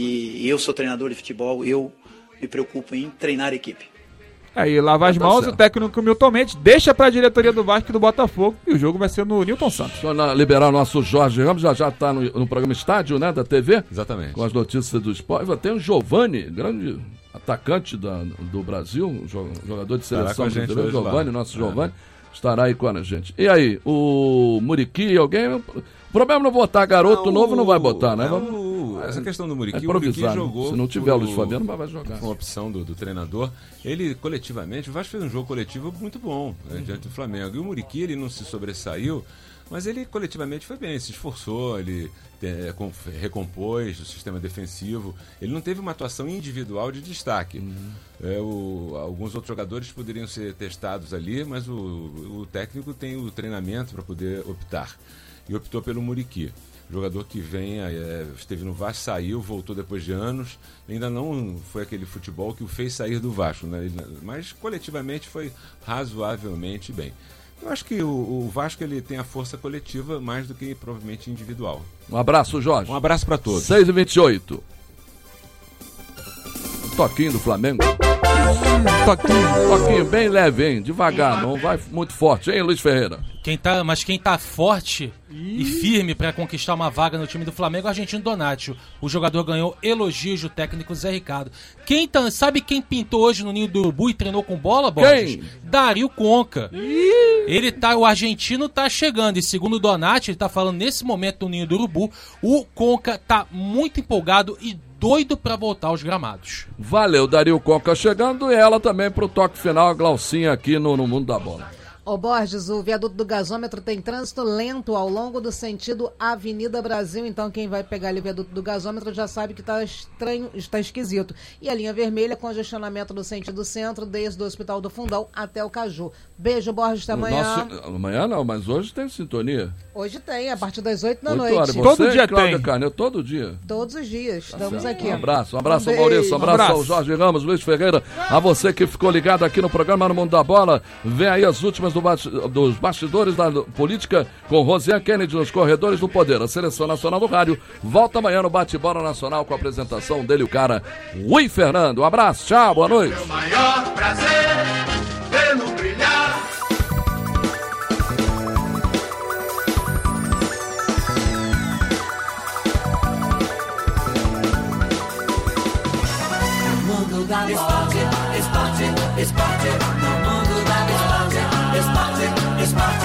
E eu sou treinador de futebol, eu me preocupo em treinar a equipe. Aí lava as mãos, o técnico Milton Mendes deixa para a diretoria do Vasco e do Botafogo e o jogo vai ser no Newton Santos. Só na, liberar o nosso Jorge Ramos, já já está no, no programa Estádio, né, da T V. Exatamente. Com as notícias do esporte. Tem o Giovani, grande atacante da, do Brasil, jogador de seleção brasileira, Giovani, nosso é. Giovani, estará aí com a gente. E aí, o Muriqui, alguém... O problema não botar garoto não, novo, não vai botar, né? Não, essa questão do Muriqui, é o Muriqui jogou... Se não tiver o Luiz Fabiano, vai jogar. Foi uma opção do, do treinador. Ele, coletivamente, o Vasco fez um jogo coletivo muito bom, né, diante do Flamengo. E o Muriqui, ele não se sobressaiu, mas ele coletivamente foi bem, se esforçou, ele é, recompôs o sistema defensivo. Ele não teve uma atuação individual de destaque. Uhum. É, o, alguns outros jogadores poderiam ser testados ali, mas o, o técnico tem o treinamento para poder optar. E optou pelo Muriqui. Jogador que vem, é, esteve no Vasco, saiu, voltou depois de anos. Ainda não foi aquele futebol que o fez sair do Vasco, né? Mas coletivamente foi razoavelmente bem. Eu acho que o, o Vasco ele tem a força coletiva mais do que provavelmente individual. Um abraço, Jorge. Um abraço para todos. seis e vinte e oito. Toquinho do Flamengo. Toquinho. Toquinho bem leve, hein? Devagar, não vai muito forte, hein, Luiz Ferreira? Quem tá, mas quem tá forte e firme para conquistar uma vaga no time do Flamengo é o argentino Donátio. O jogador ganhou elogios do técnico Zé Ricardo. Quem tá, sabe quem pintou hoje no Ninho do Urubu e treinou com bola, Borges? Quem? Dario Conca. Ele tá, o argentino tá chegando e segundo o Donátio, ele tá falando nesse momento no Ninho do Urubu, o Conca tá muito empolgado e doido pra voltar aos gramados. Valeu, Dario Conca chegando e ela também pro toque final, a Glaucinha aqui no, no Mundo da Bola. Ô Borges, o viaduto do gasômetro tem trânsito lento ao longo do sentido Avenida Brasil, então quem vai pegar ali o viaduto do gasômetro já sabe que está estranho, está esquisito. E a linha vermelha, congestionamento no sentido centro, desde o Hospital do Fundão até o Caju. Beijo, Borges, até amanhã. Nosso, amanhã não, mas hoje tem sintonia. Hoje tem, a partir das oito da oito noite. Horas. Você, todo dia Cláudia tem. Carneiro, todo dia. Todos os dias, estamos Tá aqui. Um abraço, um abraço Um ao Maurício, um abraço, Um abraço. ao Jorge Ramos, Luiz Ferreira, a você que ficou ligado aqui no programa No Mundo da Bola. Vem aí as últimas do bate, dos bastidores da política com Rosiane Kennedy nos corredores do poder. A Seleção Nacional do Rádio volta amanhã no Bate-Bola Nacional com a apresentação dele, o cara Rui Fernando. Um abraço, tchau, boa noite. Meu maior prazer, vê-lo brilhar. No mundo da esporte, esporte, esporte. No mundo da esporte, esporte, esporte.